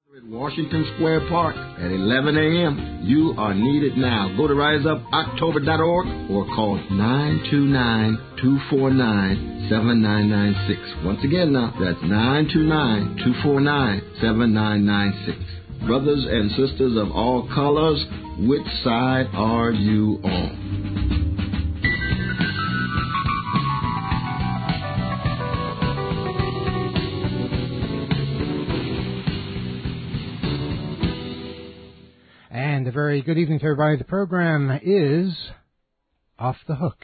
At Washington Square Park at 11 a.m. You are needed now. Go to riseupoctober.org or call 929-249-7996. Once again now, that's 929-249-7996. Brothers and sisters of all colors, which side are you on? And a very good evening to everybody. The program is Off the Hook.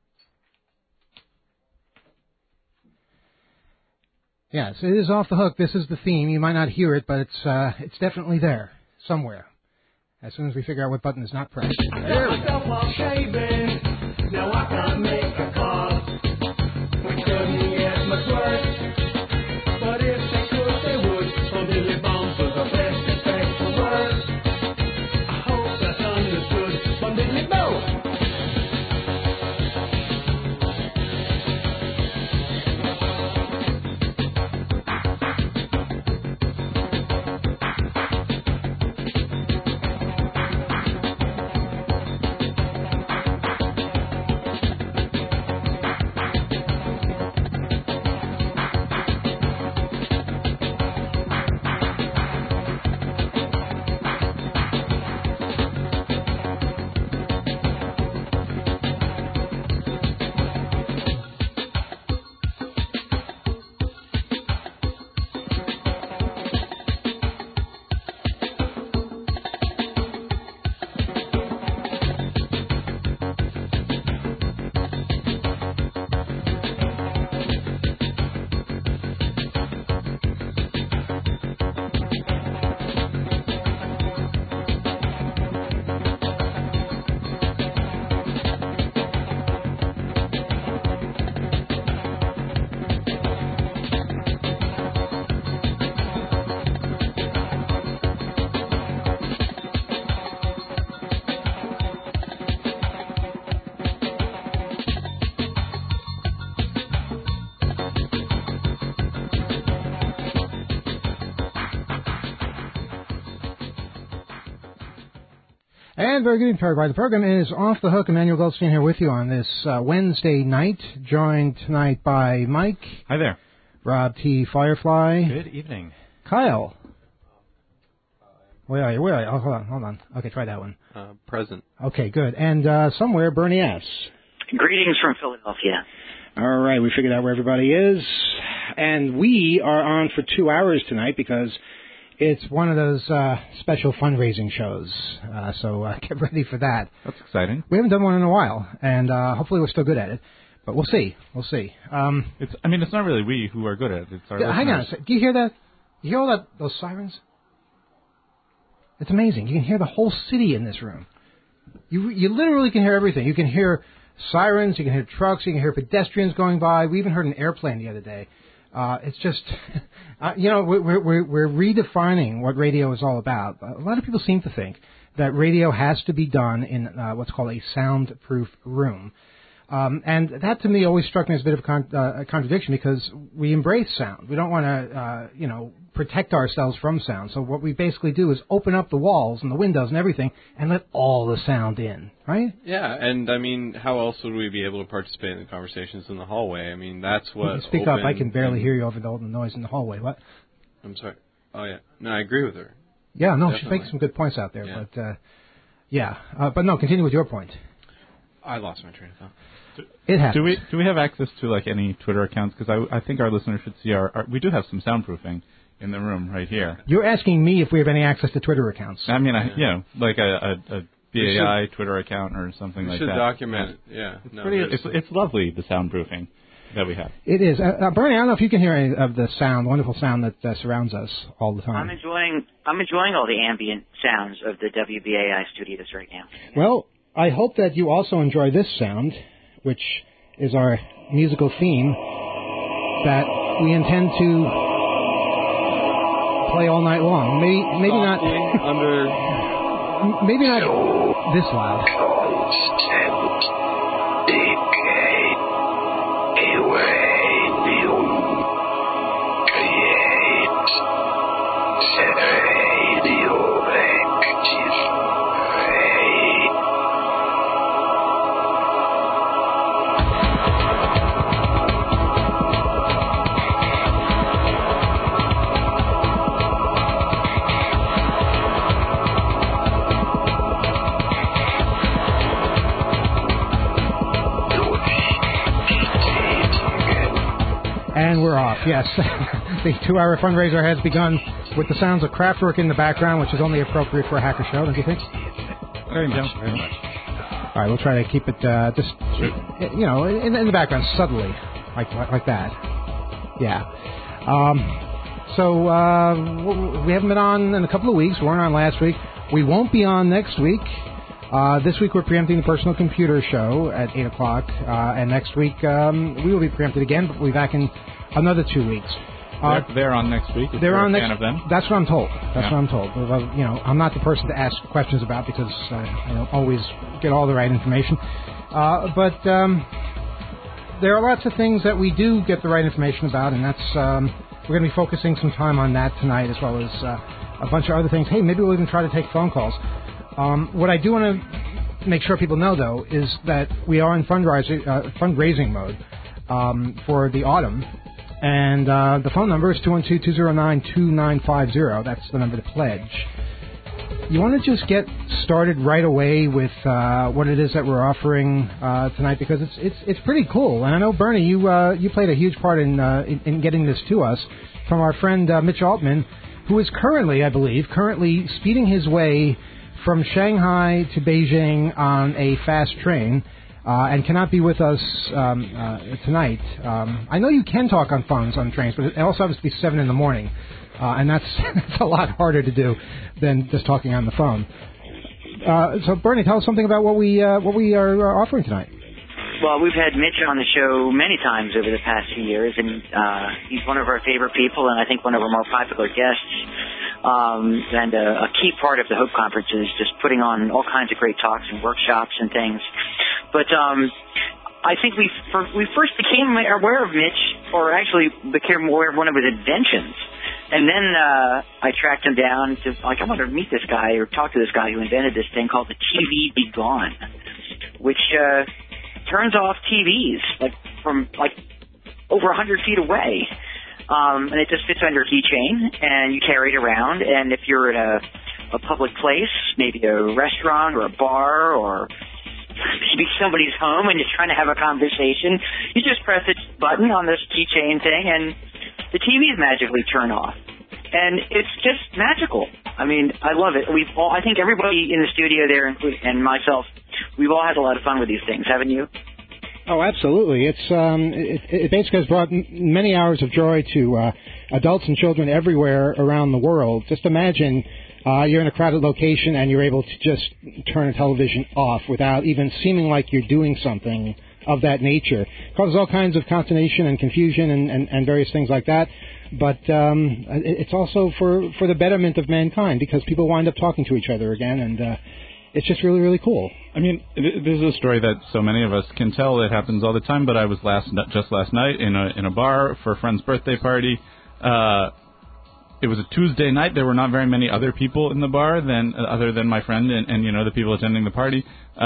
Yes, it is Off the Hook. This is the theme. You might not hear it, but it's definitely there somewhere. As soon as we figure out what button is not pressed. There we go. Now I can't make a call. We couldn't get much worse. But if they could, they would. So Billy Bones was the best effect for words. I hope that's understood. From Billy Bones. And very good evening, everybody. The program is Off the Hook. Emmanuel Goldstein here with you on this Wednesday night, joined tonight by Mike. Hi there. Rob T. Firefly. Good evening. Kyle. Where are you? Oh, hold on. Okay, try that one. Present. Okay, good. And somewhere, Bernie S. Greetings from Philadelphia. All right, we figured out where everybody is. And we are on for 2 hours tonight because it's one of those special fundraising shows, so get ready for that. That's exciting. We haven't done one in a while, and hopefully we're still good at it, but we'll see. It's not really we who are good at it. It's our listeners. Hang on a second. Do you hear that? You hear all those sirens? It's amazing. You can hear the whole city in this room. You literally can hear everything. You can hear sirens, you can hear trucks, you can hear pedestrians going by. We even heard an airplane the other day. It's just, we're redefining what radio is all about. A lot of people seem to think that radio has to be done in what's called a soundproof room. And that, to me, always struck me as a bit of a contradiction because we embrace sound. We don't want to, protect ourselves from sound. So what we basically do is open up the walls and the windows and everything and let all the sound in, right? Yeah, and, how else would we be able to participate in the conversations in the hallway? That's what Speak up. I can barely hear you over the noise in the hallway. What? I'm sorry. Oh, yeah. No, I agree with her. Yeah, no, Definitely. she's making some good points out there. Yeah. But, but no, continue with your point. I lost my train of thought. It happens. Do we have access to any Twitter accounts? Because I think our listeners should see we do have some soundproofing in the room right here. You're asking me if we have any access to Twitter accounts. I mean, like a BAI Twitter account or something like that. We should document it. Yeah. It's lovely, the soundproofing that we have. It is. Bernie, I don't know if you can hear any of the sound, wonderful sound that surrounds us all the time. I'm enjoying all the ambient sounds of the WBAI studios right now. Well, I hope that you also enjoy this sound, which is our musical theme that we intend to play all night long. Maybe not maybe not this loud. Create. we're off, yes. The 2-hour fundraiser has begun with the sounds of Kraftwerk in the background, which is only appropriate for a hacker show, don't you think? Very much. All right, we'll try to keep it just, in the background, subtly, like that. Yeah. So we haven't been on in a couple of weeks. We weren't on last week. We won't be on next week. This week we're preempting the Personal Computer Show at 8 o'clock. And next week we will be preempted again, but we'll be back in another 2 weeks. They're on next week. If they're you're on a next. fan of them. That's what I'm told. That's what I'm told. I'm not the person to ask questions about because I don't always get all the right information. But there are lots of things that we do get the right information about, and that's we're going to be focusing some time on that tonight, as well as a bunch of other things. Hey, maybe we'll even try to take phone calls. What I do want to make sure people know, though, is that we are in fundraising mode for the autumn. And the phone number is 212-209-2950. That's the number to pledge. You want to just get started right away with what it is that we're offering tonight, because it's pretty cool. And I know, Bernie, you played a huge part in getting this to us from our friend Mitch Altman, who is currently speeding his way from Shanghai to Beijing on a fast train. And cannot be with us tonight. I know you can talk on phones on trains, but it also has to be 7 in the morning, and that's a lot harder to do than just talking on the phone. So, Bernie, tell us something about what we are offering tonight. Well, we've had Mitch on the show many times over the past few years, and he's one of our favorite people, and I think one of our more popular guests. And a key part of the Hope Conference is just putting on all kinds of great talks and workshops and things. But I think we first became aware of Mitch, or actually became aware of one of his inventions. And then I tracked him down to, I want to meet this guy or talk to this guy who invented this thing called the TV Be Gone, which turns off TVs from over 100 feet away. And it just fits under a keychain, and you carry it around. And if you're in a public place, maybe a restaurant or a bar or maybe somebody's home and you're trying to have a conversation, you just press a button on this keychain thing, and the TVs magically turn off. And it's just magical. I mean, I love it. I think everybody in the studio there, and myself, we've all had a lot of fun with these things, haven't you? Oh, absolutely. It basically has brought many hours of joy to adults and children everywhere around the world. Just imagine you're in a crowded location and you're able to just turn a television off without even seeming like you're doing something of that nature. It causes all kinds of consternation and confusion and various things like that. But it's also for the betterment of mankind, because people wind up talking to each other again, and it's just really, really cool. I mean, this is a story that so many of us can tell. It happens all the time, but I was just last night in a bar for a friend's birthday party. It was a Tuesday night. There were not very many other people in the bar other than my friend and the people attending the party.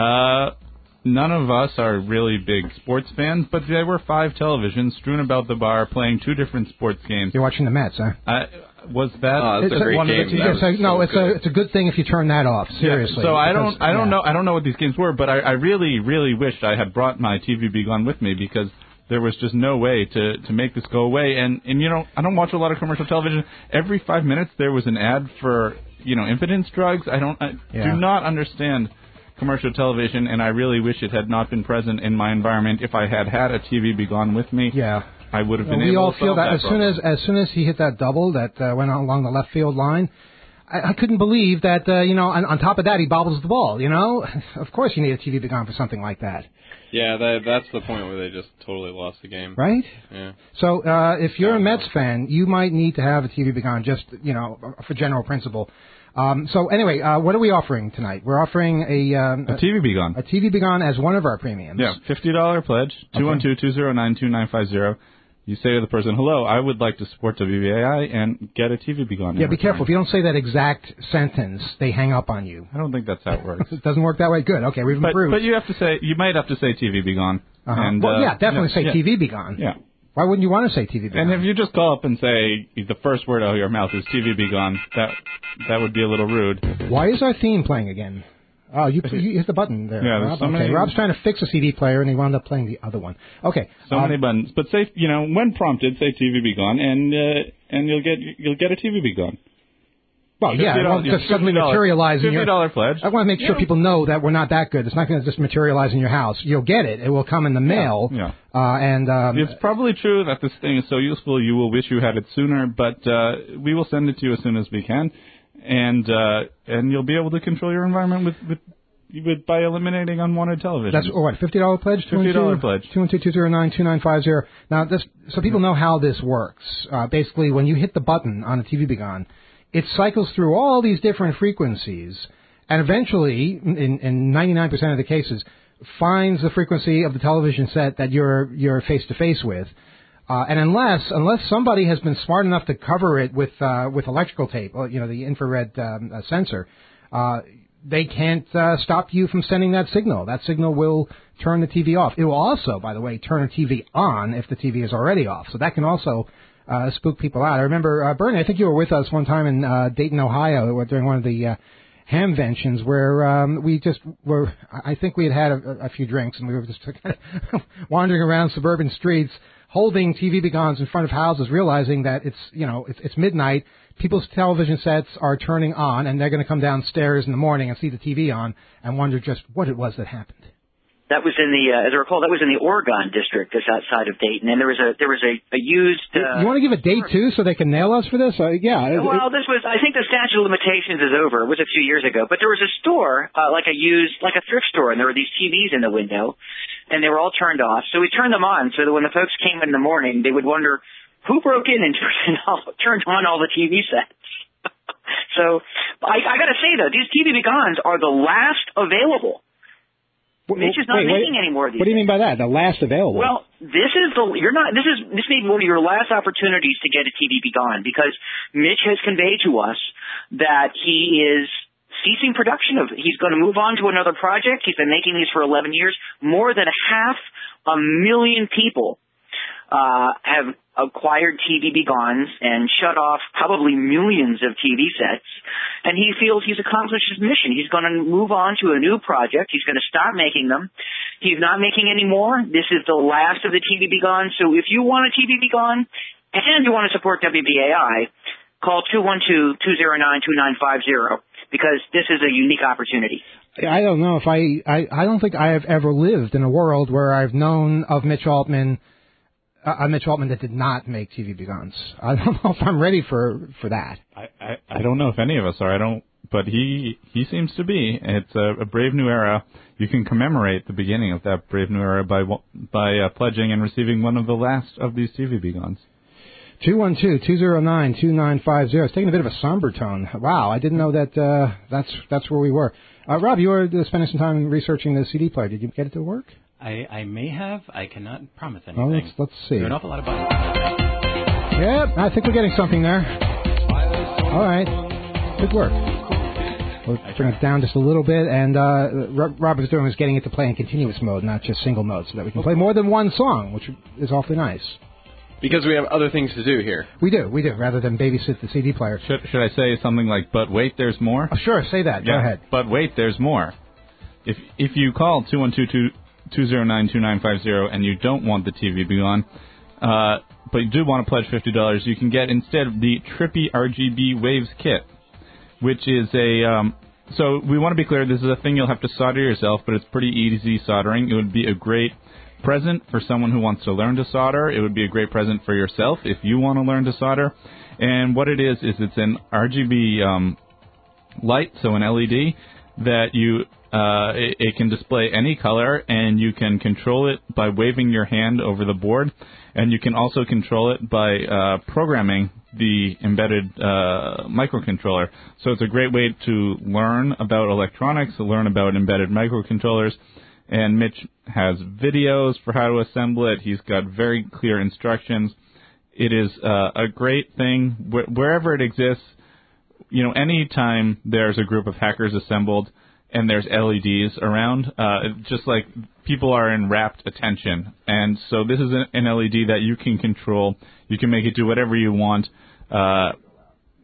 None of us are really big sports fans, but there were 5 televisions strewn about the bar playing 2 different sports games. You're watching the Mets, huh? Was that it's a great one game. of the teams? It's a good thing if you turn that off. Seriously. Yeah, so I don't know what these games were, but I really, really wished I had brought my TV Be Gone with me, because there was just no way to make this go away. And I don't watch a lot of commercial television. Every 5 minutes there was an ad for impotence drugs. I do not understand commercial television, and I really wish it had not been present in my environment. If I had a TV Be Gone with me, I would have been able to solve that. We all feel that as soon as he hit that double that went along the left field line, I couldn't believe that, on top of that, he bobbles the ball, Of course you need a TV Be Gone for something like that. Yeah, that's the point where they just totally lost the game. Right? Yeah. So if you're a Mets fan, you might need to have a TV Be Gone just, for general principle. So anyway, what are we offering tonight? We're offering a TV Be Gone. A TV Be Gone as one of our premiums. Yeah, $50 pledge, 212-209-2950. You say to the person, hello, I would like to support WBAI and get a TV Be Gone. Yeah, be careful. If you don't say that exact sentence, they hang up on you. I don't think that's how it works. It doesn't work that way? Good. Okay, we've improved. But you might have to say TV Be Gone. Uh-huh. And, definitely say TV Be Gone. Yeah. Why wouldn't you want to say TV Be Gone? And if you just call up and say the first word out of your mouth is TV Be Gone, that would be a little rude. Why is our theme playing again? Oh, you hit the button there. Yeah, Rob. so many. Okay, Rob's trying to fix a CD player, and he wound up playing the other one. Okay. So many buttons. But say, when prompted, say TV be gone, and you'll get a TV be gone. Well, yeah, it won't just suddenly materialize in your... $50 pledge. I want to make sure people know that we're not that good. It's not going to just materialize in your house. You'll get it. It will come in the mail. Yeah. It's probably true that this thing is so useful you will wish you had it sooner, but we will send it to you as soon as we can, and you'll be able to control your environment by eliminating unwanted television. That's what, $50 pledge? $50 pledge. 212-209-2950. Now, so people know how this works. Basically, when you hit the button on a TV Be Gone, it cycles through all these different frequencies, and eventually, in 99% of the cases, finds the frequency of the television set that you're face to face with. And unless somebody has been smart enough to cover it with electrical tape, the infrared sensor, they can't stop you from sending that signal. That signal will turn the TV off. It will also, by the way, turn a TV on if the TV is already off. So that can also spook people out. I remember, Bernie, I think you were with us one time in Dayton, Ohio, during one of the Hamventions, where we just were, I think we had a few drinks, and we were just kind of wandering around suburban streets, holding TV Be Gones in front of houses, realizing that it's midnight, people's television sets are turning on, and they're going to come downstairs in the morning and see the TV on and wonder just what it was that happened. That was in as I recall, that was in the Oregon district, just outside of Dayton, and there was a used. You want to give a date too, so they can nail us for this? Yeah. Well, this was. I think the statute of limitations is over. It was a few years ago, but there was a store, like a thrift store, and there were these TVs in the window, and they were all turned off. So we turned them on, so that when the folks came in the morning, they would wonder who broke in and turned on all the TV sets. So I got to say though, these TV Be Gones are the last available. Mitch is not making any more of these. What do you mean by that? The last available? Well, this may be one of your last opportunities to get a TV Be Gone, because Mitch has conveyed to us that he is ceasing production of it. He's going to move on to another project. He's been making these for 11 years. More than 500,000 people have acquired TV Be Gones and shut off probably millions of TV sets, and he feels he's accomplished his mission. He's going to move on to a new project. He's going to stop making them. He's not making any more. This is the last of the TV Be Gones. So if you want a TV Be Gone and you want to support WBAI, call 212-209-2950, because this is a unique opportunity. I don't know if I don't think I have ever lived in a world where I've known of Mitch Altman that did not make TV Be Gones. I don't know if I'm ready for that. I don't know if any of us are. But he seems to be. It's a brave new era. You can commemorate the beginning of that brave new era by pledging and receiving one of the last of these TV Be Gones. 212-209-2950. It's taking a bit of a somber tone. Wow, I didn't know that that's where we were. Rob, you were spending some time researching the CD player. Did you get it to work? I may have. I cannot promise anything. Oh, let's see. There are an awful lot of buttons. Yep, I think we're getting something there. All right. Good work. We'll bring it down just a little bit, and Rob was doing was getting it to play in continuous mode, not just single mode, so that we can play more than one song, which is awfully nice. Because we have other things to do here. We do, rather than babysit the CD player. Should I say something like, but wait, there's more? Oh, sure, say that. Yeah, go ahead. But wait, there's more. If you call 212-209-2950 and you don't want the TV Be Gone, but you do want to pledge $50, you can get instead the Trippy RGB Waves Kit, which is so we want to be clear, this is a thing you'll have to solder yourself, but it's pretty easy soldering. It would be a great present for someone who wants to learn to solder. It would be a great present for yourself if you want to learn to solder. And what it is it's an RGB light, so an LED, that it can display any color, and you can control it by waving your hand over the board, and you can also control it by programming the embedded microcontroller. So it's a great way to learn about electronics, to learn about embedded microcontrollers. And Mitch has videos for how to assemble it. He's got very clear instructions. It is a great thing wherever it exists. Anytime there's a group of hackers assembled and there's LEDs around, just like people are in rapt attention. And so this is an LED that you can control. You can make it do whatever you want.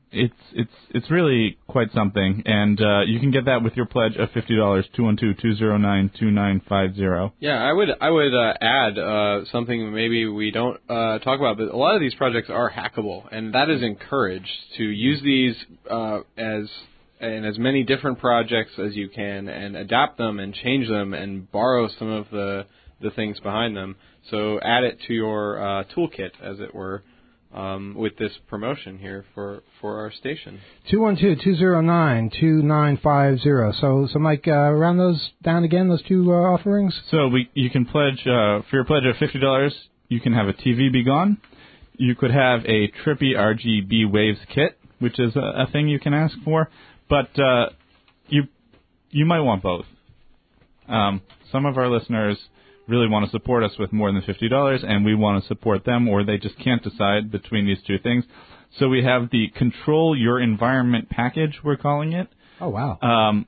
It's really quite something, and you can get that with your pledge of $50. 212-209-2950. Yeah, I would add something maybe we don't talk about, but a lot of these projects are hackable, and that is encouraged to use these as many different projects as you can, and adapt them and change them and borrow some of the things behind them. So add it to your toolkit, as it were. With this promotion here for our station. 212-209-2950. So Mike, round those down again, those two offerings? So you can pledge, for your pledge of $50, you can have a TV Be Gone. You could have a Trippy RGB Waves kit, which is a thing you can ask for. But you might want both. Some of our listeners really want to support us with more than $50, and we want to support them, or they just can't decide between these two things. So we have the Control Your Environment package, we're calling it. Oh, wow.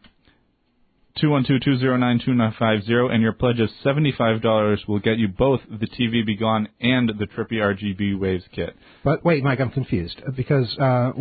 212-209-2950, and your pledge of $75 will get you both the TV Be Gone and the Trippy RGB Waves kit. But wait, Mike, I'm confused, because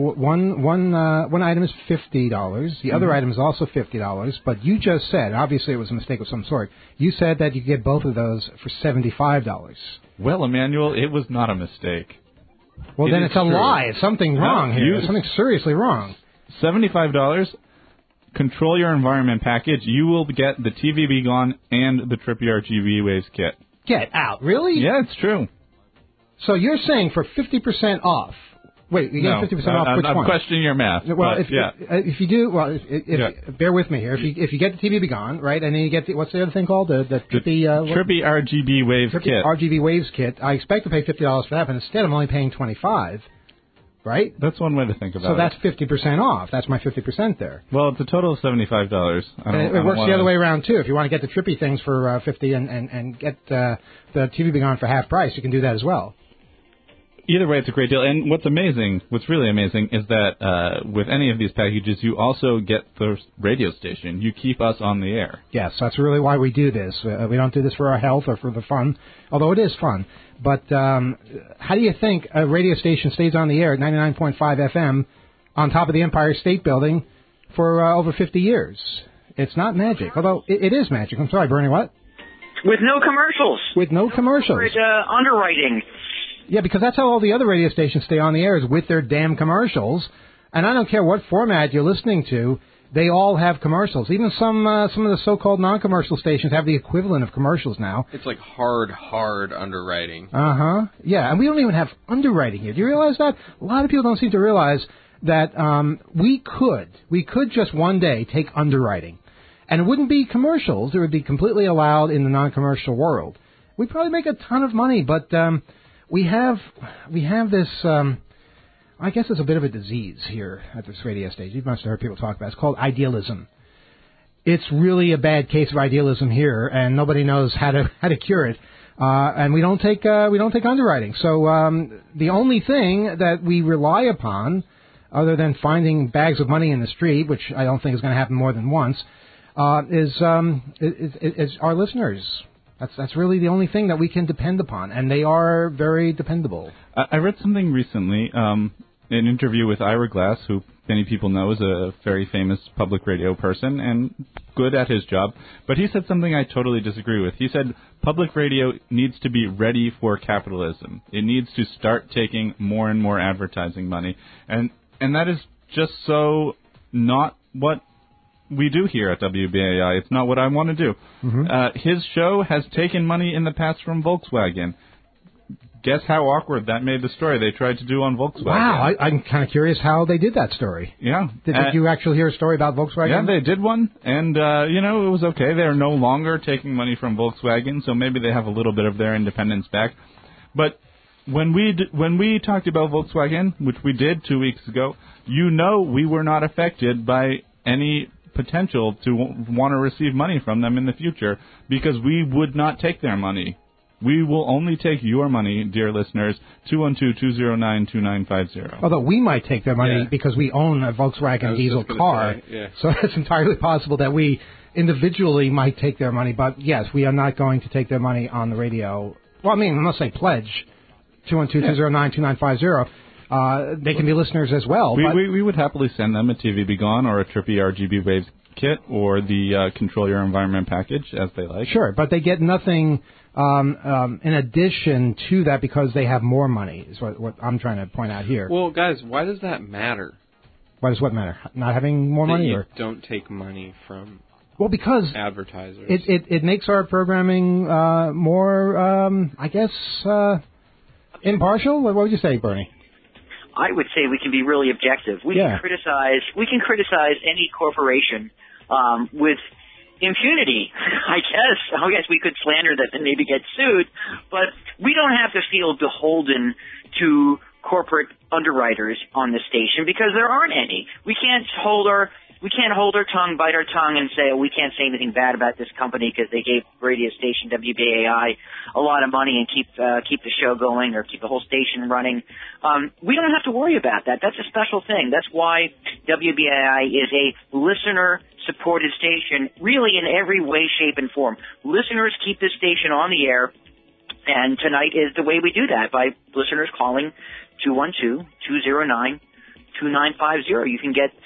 one item is $50, the other item is also $50, but you just said, obviously it was a mistake of some sort, you said that you get both of those for $75. Well, Emmanuel, it was not a mistake. Well, then it's a lie. It's something wrong here. There's something seriously wrong. $75, Control Your Environment package, you will get the TV Be Gone and the Trippy RGB Waves kit. Get out. Really? Yeah, it's true. So you're saying for 50% off. Wait, you get 50% off which one? I'm questioning your math. Well, if you do, bear with me here. If you get the TV Be Gone, right, and then you get what's the other thing called? The Trippy RGB Waves kit. RGB Waves kit. I expect to pay $50 for that, but instead I'm only paying $25. Right? That's one way to think about it. So that's 50% off. That's my 50% there. Well, it's a total of $75. It works the other way around, too. If you want to get the Trippy things for $50 and get the TV Be Gone for half price, you can do that as well. Either way, it's a great deal. And what's really amazing, is that with any of these packages, you also get the radio station. You keep us on the air. Yes, that's really why we do this. We don't do this for our health or for the fun, although it is fun. But how do you think a radio station stays on the air at 99.5 FM on top of the Empire State Building for over 50 years? It's not magic, although it is magic. I'm sorry, Bernie, what? With no commercials. With no commercials. Underwriting. Yeah, because that's how all the other radio stations stay on the air, is with their damn commercials. And I don't care what format you're listening to, they all have commercials. Even some of the so-called non-commercial stations have the equivalent of commercials now. It's like hard underwriting. Uh-huh. Yeah, and we don't even have underwriting here. Do you realize that? A lot of people don't seem to realize that we could just one day take underwriting. And it wouldn't be commercials. It would be completely allowed in the non-commercial world. We'd probably make a ton of money, but we have this, I guess it's a bit of a disease here at this radio station. You must have heard people talk about it. It's called idealism. It's really a bad case of idealism here, and nobody knows how to cure it. And we don't take underwriting. So the only thing that we rely upon, other than finding bags of money in the street, which I don't think is going to happen more than once, is our listeners. That's really the only thing that we can depend upon, and they are very dependable. I read something recently, an interview with Ira Glass, who many people know is a very famous public radio person and good at his job, but he said something I totally disagree with. He said public radio needs to be ready for capitalism. It needs to start taking more and more advertising money, and that is just so not what we do here at WBAI. It's not what I want to do. Mm-hmm. His show has taken money in the past from Volkswagen. Guess how awkward that made the story they tried to do on Volkswagen. Wow, I'm kind of curious how they did that story. Yeah. Did you actually hear a story about Volkswagen? Yeah, they did one, and, it was okay. They're no longer taking money from Volkswagen, so maybe they have a little bit of their independence back. But when we talked about Volkswagen, which we did 2 weeks ago, we were not affected by any potential to want to receive money from them in the future, because we would not take their money. We will only take your money, dear listeners, 212-209-2950. Although we might take their money because we own a Volkswagen diesel car. So it's entirely possible that we individually might take their money. But, yes, we are not going to take their money on the radio. Well, I mean, unless they pledge 212-209-2950. they can be listeners as well. We would happily send them a TV Be Gone or a Trippy RGB Waves kit or the Control Your Environment package, as they like. Sure, but they get nothing in addition to that because they have more money, is what I'm trying to point out here. Well, guys, why does that matter? Why does what matter? Not having more money? Or don't take money from because advertisers. It makes our programming more, I guess, impartial? What would you say, Bernie? I would say we can be really objective. We can criticize any corporation with impunity, I guess. I guess we could slander them and maybe get sued, but we don't have to feel beholden to corporate underwriters on the station because there aren't any. We can't hold our tongue, bite our tongue, and say, we can't say anything bad about this company because they gave radio station WBAI a lot of money and keep the show going or keep the whole station running. We don't have to worry about that. That's a special thing. That's why WBAI is a listener-supported station, really in every way, shape, and form. Listeners keep this station on the air, and tonight is the way we do that, by listeners calling 212-209-2950. You can get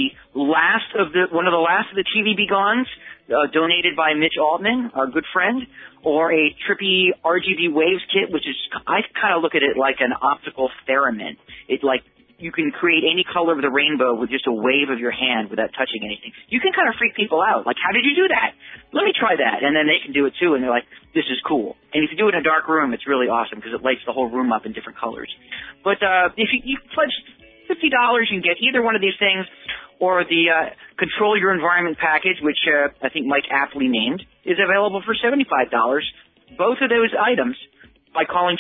one of the last of the TV Be Gones, donated by Mitch Altman, our good friend, or a Trippy RGB Waves kit, which is, I kind of look at it like an optical theremin. It's like you can create any color of the rainbow with just a wave of your hand without touching anything. You can kind of freak people out. Like, how did you do that? Let me try that. And then they can do it too, and they're like, this is cool. And if you do it in a dark room, it's really awesome because it lights the whole room up in different colors. But if you pledge $50, you can get either one of these things, or the Control Your Environment package, which I think Mike aptly named, is available for $75. Both of those items by calling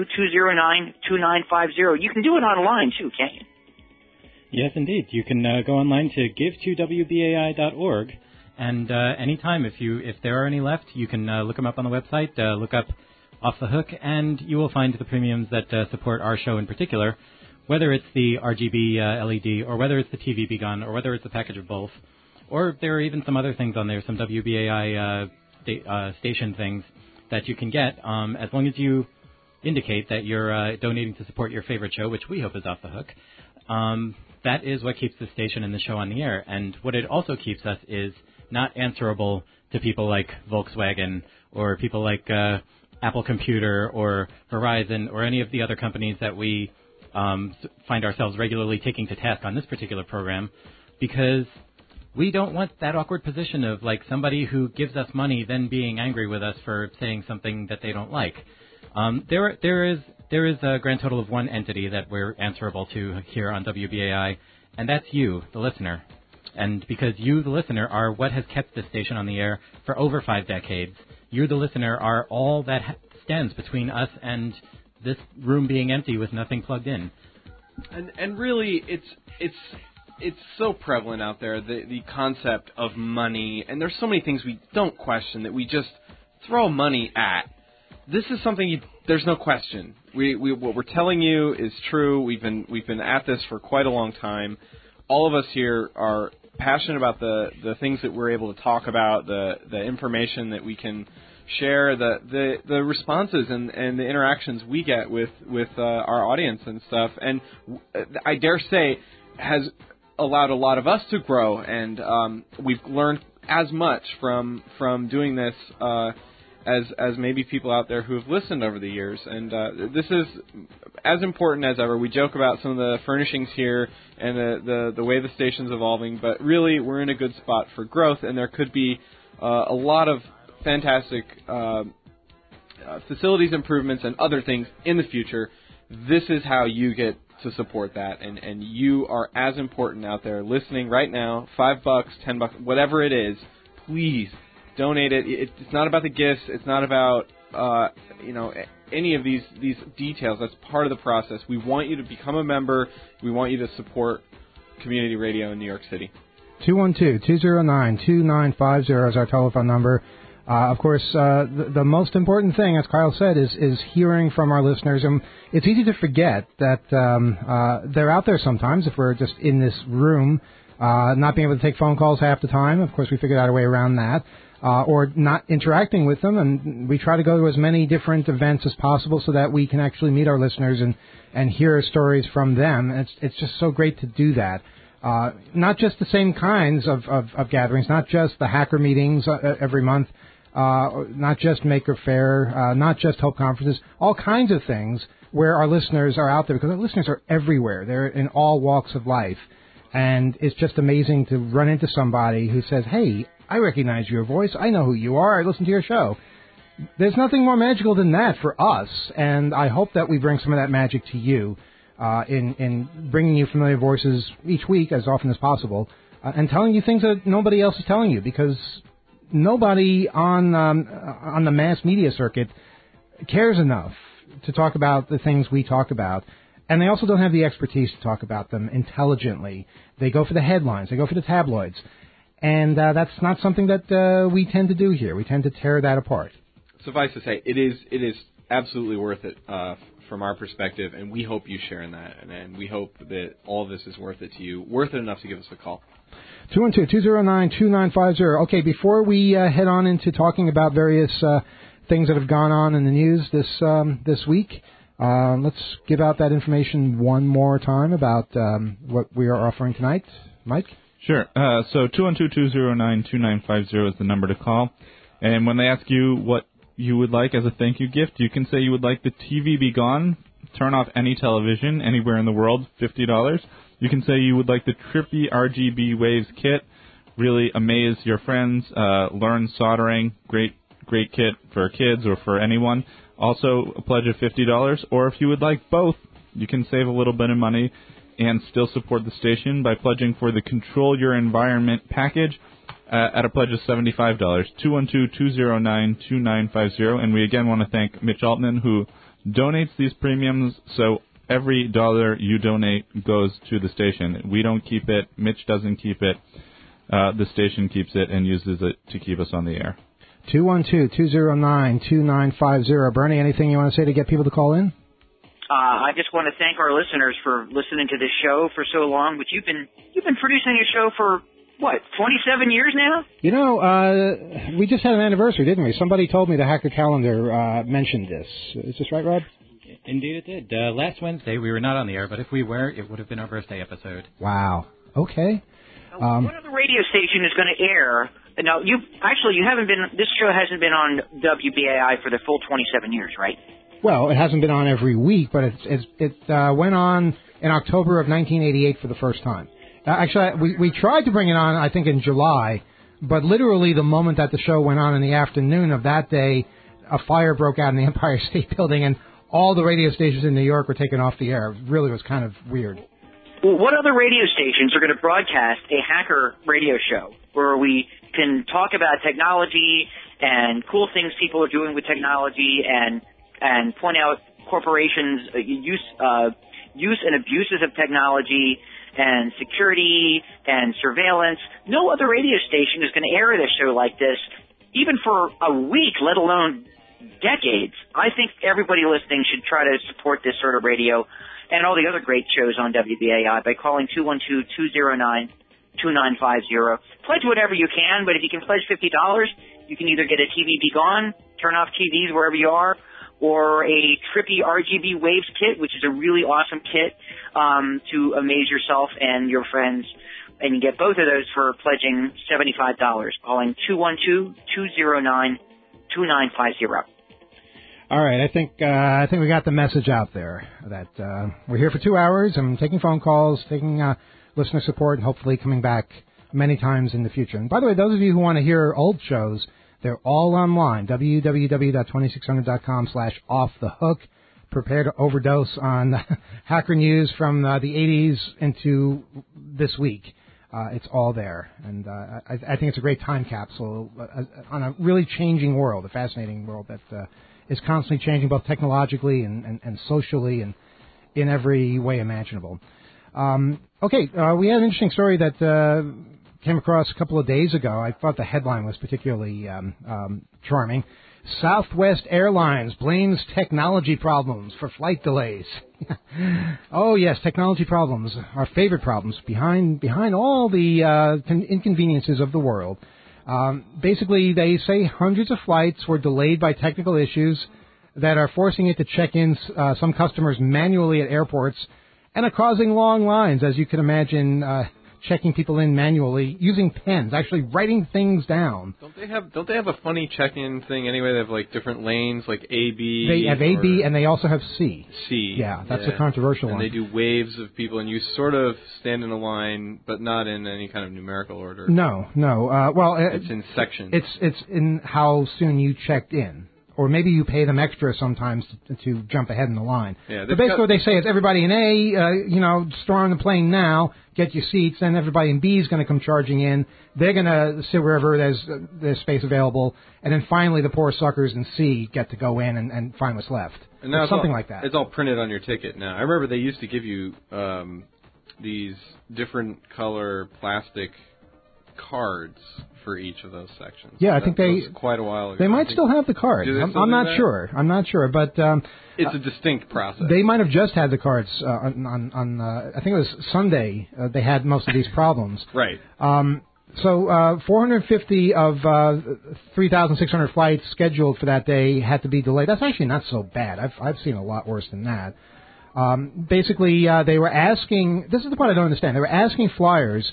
212-209-2950. You can do it online, too, can't you? Yes, indeed. You can go online to give2wbai.org, and anytime, if there are any left, you can look them up on the website, look up Off the Hook, and you will find the premiums that support our show in particular, whether it's the RGB LED, or whether it's the TV Be Gone, or whether it's a package of both. Or there are even some other things on there, some WBAI station things that you can get, as long as you indicate that you're donating to support your favorite show, which we hope is Off the Hook. That is what keeps the station and the show on the air. And what it also keeps us is not answerable to people like Volkswagen or people like Apple Computer or Verizon or any of the other companies that we find ourselves regularly taking to task on this particular program, because we don't want that awkward position of like somebody who gives us money then being angry with us for saying something that they don't like. There is a grand total of one entity that we're answerable to here on WBAI, and that's you, the listener. And because you, the listener, are what has kept this station on the air for over 5 decades, you, the listener, are all that stands between us and this room being empty with nothing plugged in. And really, it's so prevalent out there, the concept of money, and there's so many things we don't question that we just throw money at. This is something there's no question. What we're telling you is true. We've been at this for quite a long time. All of us here are passionate about the things that we're able to talk about, the information that we can share, the responses and the interactions we get with our audience and stuff, and I dare say has allowed a lot of us to grow, and we've learned as much from doing this as maybe people out there who have listened over the years, and this is as important as ever. We joke about some of the furnishings here and the way the station's evolving, but really we're in a good spot for growth, and there could be a lot of fantastic facilities improvements and other things in the future. This is how you get to support that, and you are as important out there listening right now. $5, $10, whatever it is, please donate it. It's not about the gifts. It's not about any of these details. That's part of the process. We want you to become a member. We want you to support community radio in New York City. 212-209-2950 is our telephone number. Of course, the most important thing, as Kyle said, is hearing from our listeners. And it's easy to forget that they're out there sometimes if we're just in this room not being able to take phone calls half the time. Of course, we figured out a way around that. Or not interacting with them, and we try to go to as many different events as possible so that we can actually meet our listeners and hear stories from them. And it's just so great to do that. Not just the same kinds of gatherings, not just the hacker meetings every month, not just Maker Faire, not just Hope Conferences, all kinds of things where our listeners are out there, because our listeners are everywhere. They're in all walks of life. And it's just amazing to run into somebody who says, hey, I recognize your voice. I know who you are. I listen to your show. There's nothing more magical than that for us, and I hope that we bring some of that magic to you in bringing you familiar voices each week as often as possible and telling you things that nobody else is telling you, because nobody on the mass media circuit cares enough to talk about the things we talk about. And they also don't have the expertise to talk about them intelligently. They go for the headlines. They go for the tabloids. And that's not something that we tend to do here. We tend to tear that apart. Suffice to say, it is absolutely worth it from our perspective, and we hope you share in that. And we hope that all of this is worth it to you, worth it enough to give us a call. 212-209-2950. Okay, before we head on into talking about various things that have gone on in the news this week, let's give out that information one more time about what we are offering tonight. Mike? Sure. So 212-209-2950 is the number to call. And when they ask you what you would like as a thank you gift, you can say you would like the TV Be Gone, turn off any television anywhere in the world, $50. You can say you would like the Trippy RGB Waves kit, really amaze your friends, learn soldering, great kit for kids or for anyone. Also a pledge of $50. Or if you would like both, you can save a little bit of money and still support the station by pledging for the Control Your Environment package at a pledge of $75. 212-209-2950. And we again want to thank Mitch Altman, who donates these premiums, so every dollar you donate goes to the station. We don't keep it. Mitch doesn't keep it. The station keeps it and uses it to keep us on the air. 212-209-2950. Bernie, anything you want to say to get people to call in? I just want to thank our listeners for listening to this show for so long. But you've been producing a show for what, 27 years now? You know, we just had an anniversary, didn't we? Somebody told me the Hacker Calendar mentioned this. Is this right, Rob? Indeed, it did. Last Wednesday we were not on the air, but if we were, it would have been our birthday episode. Wow. Okay. What other radio station is going to air? Now, you haven't been. This show hasn't been on WBAI for the full 27 years, right? Well, it hasn't been on every week, but it went on in October of 1988 for the first time. Actually, we tried to bring it on, I think, in July, but literally the moment that the show went on in the afternoon of that day, a fire broke out in the Empire State Building, and all the radio stations in New York were taken off the air. It really was kind of weird. Well, what other radio stations are going to broadcast a hacker radio show where we can talk about technology and cool things people are doing with technology and point out corporations' use and abuses of technology and security and surveillance? No other radio station is going to air a show like this, even for a week, let alone decades. I think everybody listening should try to support this sort of radio and all the other great shows on WBAI by calling 212-209-2950. Pledge whatever you can, but if you can pledge $50, you can either get a TV Be Gone, turn off TVs wherever you are, or a Trippy RGB Waves kit, which is a really awesome kit to amaze yourself and your friends. And you get both of those for pledging $75, calling 212-209-2950. All right, I think we got the message out there that we're here for 2 hours. I'm taking phone calls, taking listener support, and hopefully coming back many times in the future. And by the way, those of you who want to hear old shows, they're all online, www.2600.com/offthehook. Prepare to overdose on hacker news from the 80s into this week. It's all there. And I think it's a great time capsule on a really changing world, a fascinating world that is constantly changing both technologically and socially and in every way imaginable. Okay, we had an interesting story that came across a couple of days ago. I thought the headline was particularly charming. Southwest Airlines blames technology problems for flight delays. Oh, yes, technology problems, our favorite problems, behind all the inconveniences of the world. Basically, they say hundreds of flights were delayed by technical issues that are forcing it to check in some customers manually at airports and are causing long lines, as you can imagine, checking people in manually, using pens, actually writing things down. Don't they have a funny check-in thing anyway? They have like different lanes, like A, B. They have A, B, and they also have C. C. Yeah, that's a controversial one. And they do waves of people, and you sort of stand in a line, but not in any kind of numerical order. No. Well, it's in sections. It's in how soon you checked in. Or maybe you pay them extra sometimes to jump ahead in the line. Yeah, but basically what they say is everybody in A, store on the plane now, get your seats, then everybody in B is going to come charging in. They're going to sit wherever there's space available, and then finally the poor suckers in C get to go in and find what's left. And now something like that. It's all printed on your ticket now. I remember they used to give you these different color plastic cards for each of those sections. Yeah, I think that was quite a while ago. They might still have the cards. I'm not sure. I'm not sure, but it's a distinct process. They might have just had the cards on I think it was Sunday. They had most of these problems. Right. So 450 of 3,600 flights scheduled for that day had to be delayed. That's actually not so bad. I've seen a lot worse than that. Basically, they were asking. This is the part I don't understand. They were asking flyers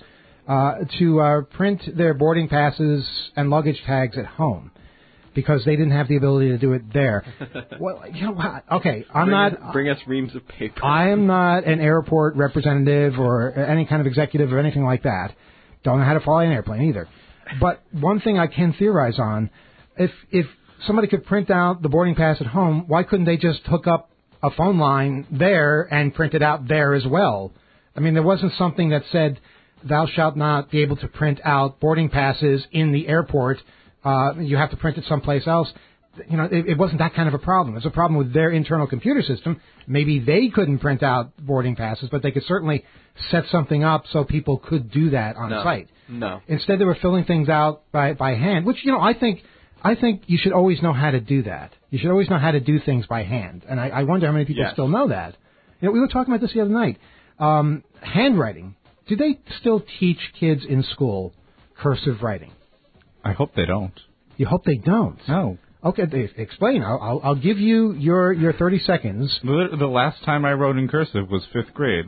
to print their boarding passes and luggage tags at home because they didn't have the ability to do it there. Well, you know what? Okay, Bring us reams of paper. I am not an airport representative or any kind of executive or anything like that. Don't know how to fly an airplane either. But one thing I can theorize on, if somebody could print out the boarding pass at home, why couldn't they just hook up a phone line there and print it out there as well? I mean, there wasn't something that said, thou shalt not be able to print out boarding passes in the airport. You have to print it someplace else. You know, it wasn't that kind of a problem. It's a problem with their internal computer system. Maybe they couldn't print out boarding passes, but they could certainly set something up so people could do that on site. No. Instead, they were filling things out by hand, which, you know, I think you should always know how to do that. You should always know how to do things by hand. And I wonder how many people still know that. You know, we were talking about this the other night. Handwriting. Do they still teach kids in school cursive writing? I hope they don't. You hope they don't? No. Okay, explain. I'll give you your 30 seconds. The last time I wrote in cursive was 5th grade.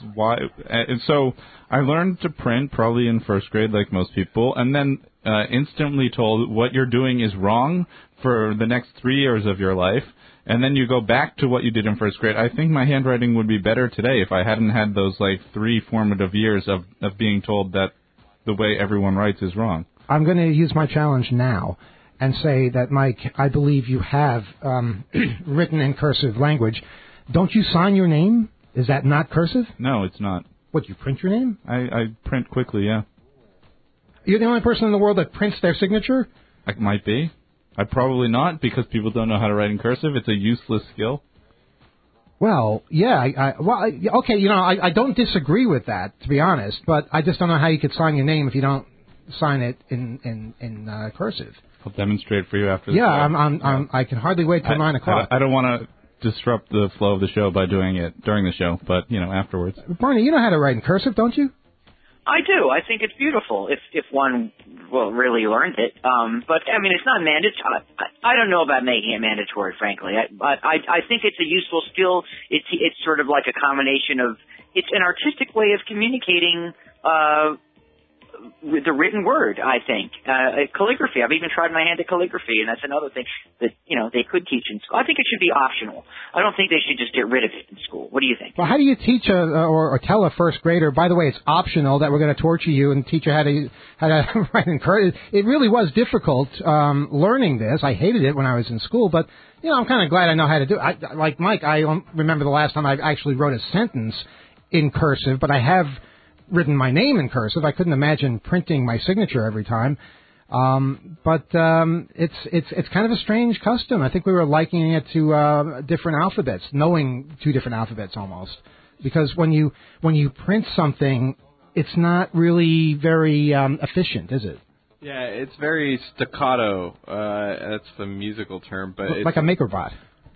And so I learned to print probably in 1st grade, like most people, and then instantly told what you're doing is wrong for the next 3 years of your life. And then you go back to what you did in 1st grade. I think my handwriting would be better today if I hadn't had those 3 formative years of being told that the way everyone writes is wrong. I'm going to use my challenge now and say that, Mike, I believe you have written in cursive language. Don't you sign your name? Is that not cursive? No, it's not. What, you print your name? I print quickly, yeah. You're the only person in the world that prints their signature? I might be. I probably not, because people don't know how to write in cursive. It's a useless skill. Well, yeah. Okay, you know, I don't disagree with that, to be honest, but I just don't know how you could sign your name if you don't sign it in cursive. I'll demonstrate for you after the show. I can hardly wait till 9 o'clock. I don't want to disrupt the flow of the show by doing it during the show, but, you know, afterwards. Barney, you know how to write in cursive, don't you? I do. I think it's beautiful if one really learned it. But I mean, it's not mandatory. I don't know about making it mandatory, frankly. I think it's a useful skill. It's sort of like a combination of. It's an artistic way of communicating the written word, I think. Calligraphy. I've even tried my hand at calligraphy, and that's another thing that, you know, they could teach in school. I think it should be optional. I don't think they should just get rid of it in school. What do you think? Well, how do you teach or tell a 1st grader, by the way, it's optional, that we're going to torture you and teach you how to write in cursive? It really was difficult learning this. I hated it when I was in school, but, you know, I'm kind of glad I know how to do it. Like Mike, I don't remember the last time I actually wrote a sentence in cursive, but I have written my name in cursive. I couldn't imagine printing my signature every time. But it's kind of a strange custom. I think we were likening it to different alphabets, knowing 2 different alphabets almost. Because when you print something, it's not really very efficient, is it? Yeah, it's very staccato. That's the musical term, but it's like a MakerBot.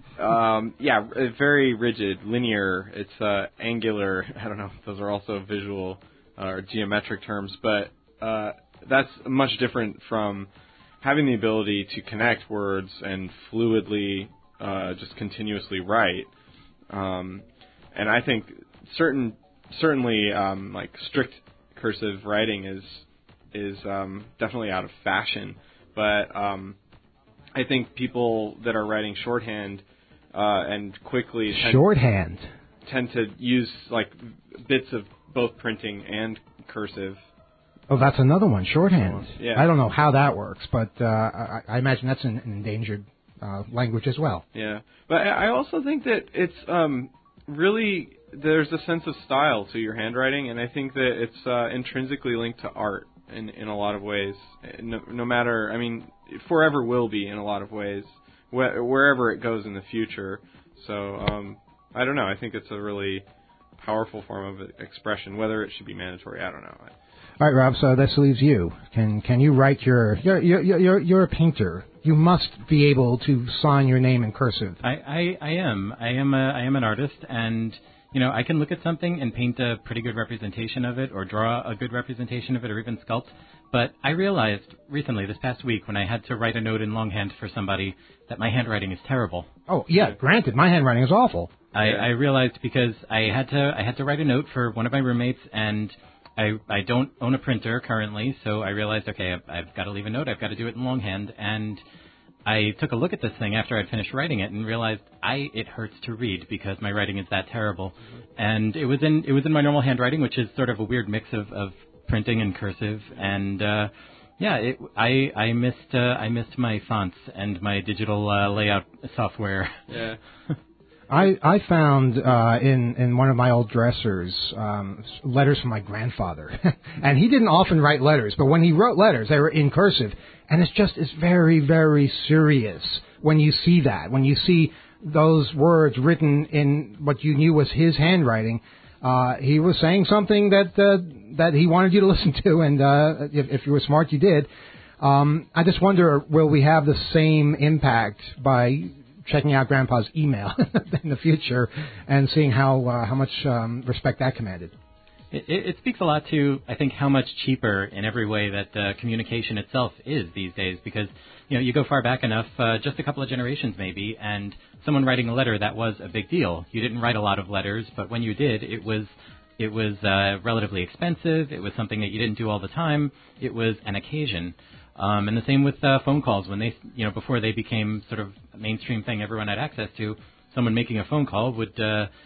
Very rigid, linear. It's angular. I don't know if those are also visual or geometric terms, but that's much different from having the ability to connect words and fluidly, just continuously write. And I think certainly like strict cursive writing is definitely out of fashion, but I think people that are writing shorthand and quickly tend to use like bits of both printing and cursive. Oh, that's another one, shorthand. Yeah. I don't know how that works, but I imagine that's an endangered language as well. Yeah, but I also think that it's really, there's a sense of style to your handwriting, and I think that it's intrinsically linked to art in a lot of ways. No matter, I mean, it forever will be in a lot of ways, wherever it goes in the future. So I don't know. I think it's a really powerful form of expression. Whether it should be mandatory, I don't know. All right, Rob. So this leaves you. Can you write you're a painter. You must be able to sign your name in cursive. I am an artist, and I can look at something and paint a pretty good representation of it, or draw a good representation of it, or even sculpt. But I realized recently, this past week, when I had to write a note in longhand for somebody, that my handwriting is terrible. Oh yeah, granted, my handwriting is awful. I realized because I had to write a note for one of my roommates, and I don't own a printer currently, so I realized, okay, I've got to leave a note. I've got to do it in longhand, and I took a look at this thing after I'd finished writing it and realized it hurts to read because my writing is that terrible. And it was in my normal handwriting, which is sort of a weird mix of printing and cursive. And I missed my fonts and my digital layout software. Yeah. I found in one of my old dressers letters from my grandfather, and he didn't often write letters, but when he wrote letters, they were in cursive, and it's very, very serious when you see that, when you see those words written in what you knew was his handwriting. He was saying something that he wanted you to listen to, and if you were smart, you did. I just wonder, will we have the same impact by checking out Grandpa's email in the future and seeing how much respect that commanded? It speaks a lot to, I think, how much cheaper in every way that communication itself is these days, because you go far back enough, just a couple of generations maybe, and someone writing a letter, that was a big deal. You didn't write a lot of letters, but when you did, it was relatively expensive. It was something that you didn't do all the time. It was an occasion. And the same with phone calls. When they, before they became sort of a mainstream thing everyone had access to, someone making a phone call would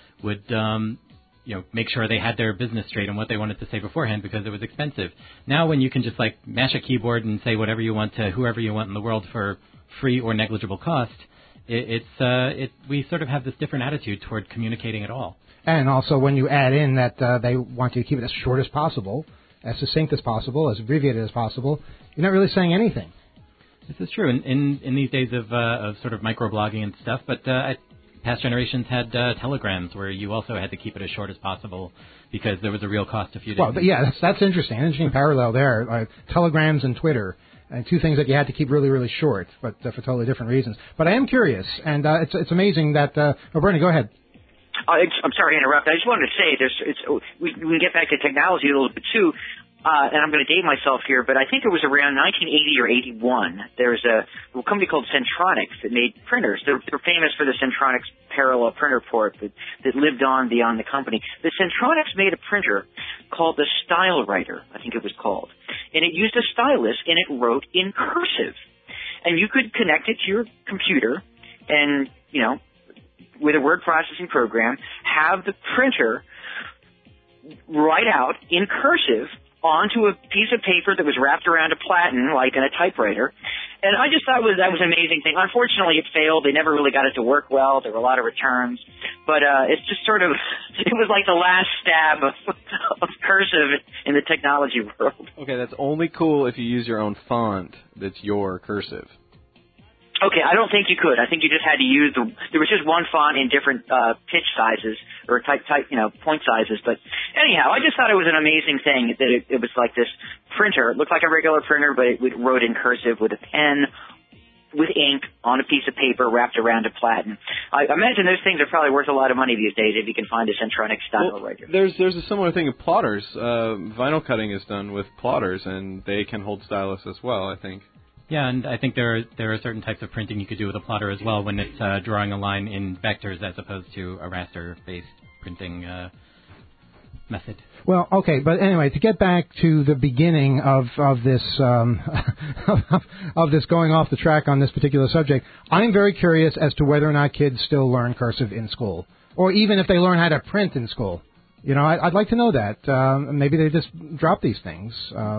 make sure they had their business straight on what they wanted to say beforehand because it was expensive. Now when you can just like mash a keyboard and say whatever you want to whoever you want in the world for free or negligible cost, we sort of have this different attitude toward communicating at all. And also when you add in that they want you to keep it as short as possible, as succinct as possible, as abbreviated as possible, you're not really saying anything. This is true in these days of sort of microblogging and stuff, but past generations had telegrams where you also had to keep it as short as possible because there was a real cost if you didn't. Well, but yeah, that's interesting. An interesting parallel there. Telegrams and Twitter, and two things that you had to keep really, really short, but for totally different reasons. But I am curious, and it's amazing that. Bernie, go ahead. I'm sorry to interrupt. I just wanted to say we can get back to technology a little bit too. And I'm going to date myself here, but I think it was around 1980 or 81. There's a company called Centronics that made printers. They're famous for the Centronics parallel printer port that lived on beyond the company. The Centronics made a printer called the Style Writer, I think it was called. And it used a stylus, and it wrote in cursive. And you could connect it to your computer and, with a word processing program, have the printer write out in cursive onto a piece of paper that was wrapped around a platen, like in a typewriter. And I just thought that was an amazing thing. Unfortunately, it failed. They never really got it to work well. There were a lot of returns. But it's just sort of, it was like the last stab of cursive in the technology world. Okay, that's only cool if you use your own font that's your cursive. Okay, I don't think you could. I think you just had to use there was just one font in different pitch sizes or type point sizes. But anyhow, I just thought it was an amazing thing that it was like this printer. It looked like a regular printer, but it wrote in cursive with a pen, with ink on a piece of paper wrapped around a platen. I imagine those things are probably worth a lot of money these days if you can find a Centronic style writer. There's a similar thing in plotters. Vinyl cutting is done with plotters, and they can hold stylus as well, I think. Yeah, and I think there are certain types of printing you could do with a plotter as well when it's drawing a line in vectors as opposed to a raster-based printing method. Well, okay, but anyway, to get back to the beginning of this of this going off the track on this particular subject, I'm very curious as to whether or not kids still learn cursive in school, or even if they learn how to print in school. You know, I'd like to know that. Maybe they just drop these things.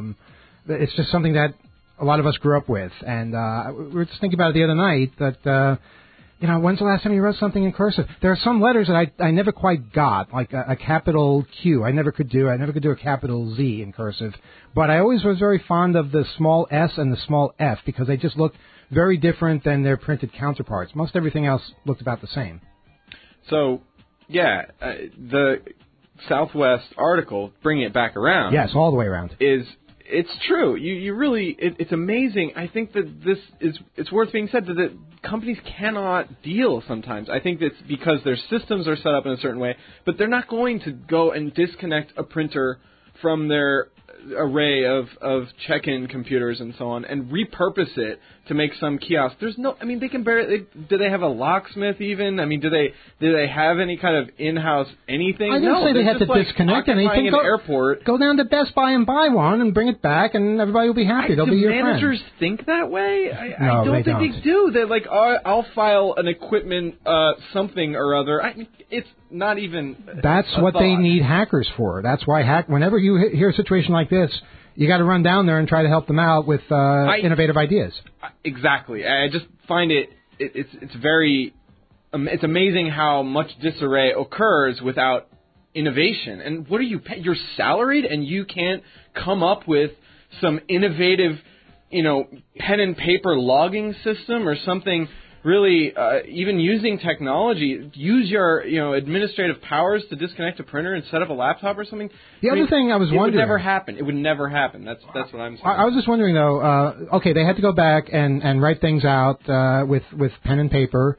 It's just something that a lot of us grew up with, and we were just thinking about it the other night that, when's the last time you wrote something in cursive? There are some letters that I never quite got, like a capital Q. I never could do a capital Z in cursive, but I always was very fond of the small s and the small f because they just looked very different than their printed counterparts. Most everything else looked about the same. So, yeah, the Southwest article, bringing it back around. Yes, all the way around. It's true. You really, it's amazing. I think that it's worth being said that companies cannot deal sometimes. I think that's because their systems are set up in a certain way, but they're not going to go and disconnect a printer from their array of check-in computers and so on and repurpose it to make some kiosk. There's no, I mean, they can barely, do they have a locksmith even? I mean, do they have any kind of in-house anything? I didn't say they had to disconnect anything. An airport. Go down to Best Buy and buy one and bring it back and everybody will be happy. They'll be your friend. Do managers think that way? No, I don't they think don't. they do. They're like, I'll file an equipment something or other. It's not even That's what they need hackers for. That's why whenever you hear a situation like this, you got to run down there and try to help them out with innovative ideas. Exactly. I just find it's very it's amazing how much disarray occurs without innovation. And what are you? You're salaried and you can't come up with some innovative, pen and paper logging system or something. Really, even using technology, use your administrative powers to disconnect a printer and set up a laptop or something. The other thing I was wondering, it would never happen. It would never happen. That's what I'm saying. I was just wondering though. Okay, they had to go back and write things out with pen and paper.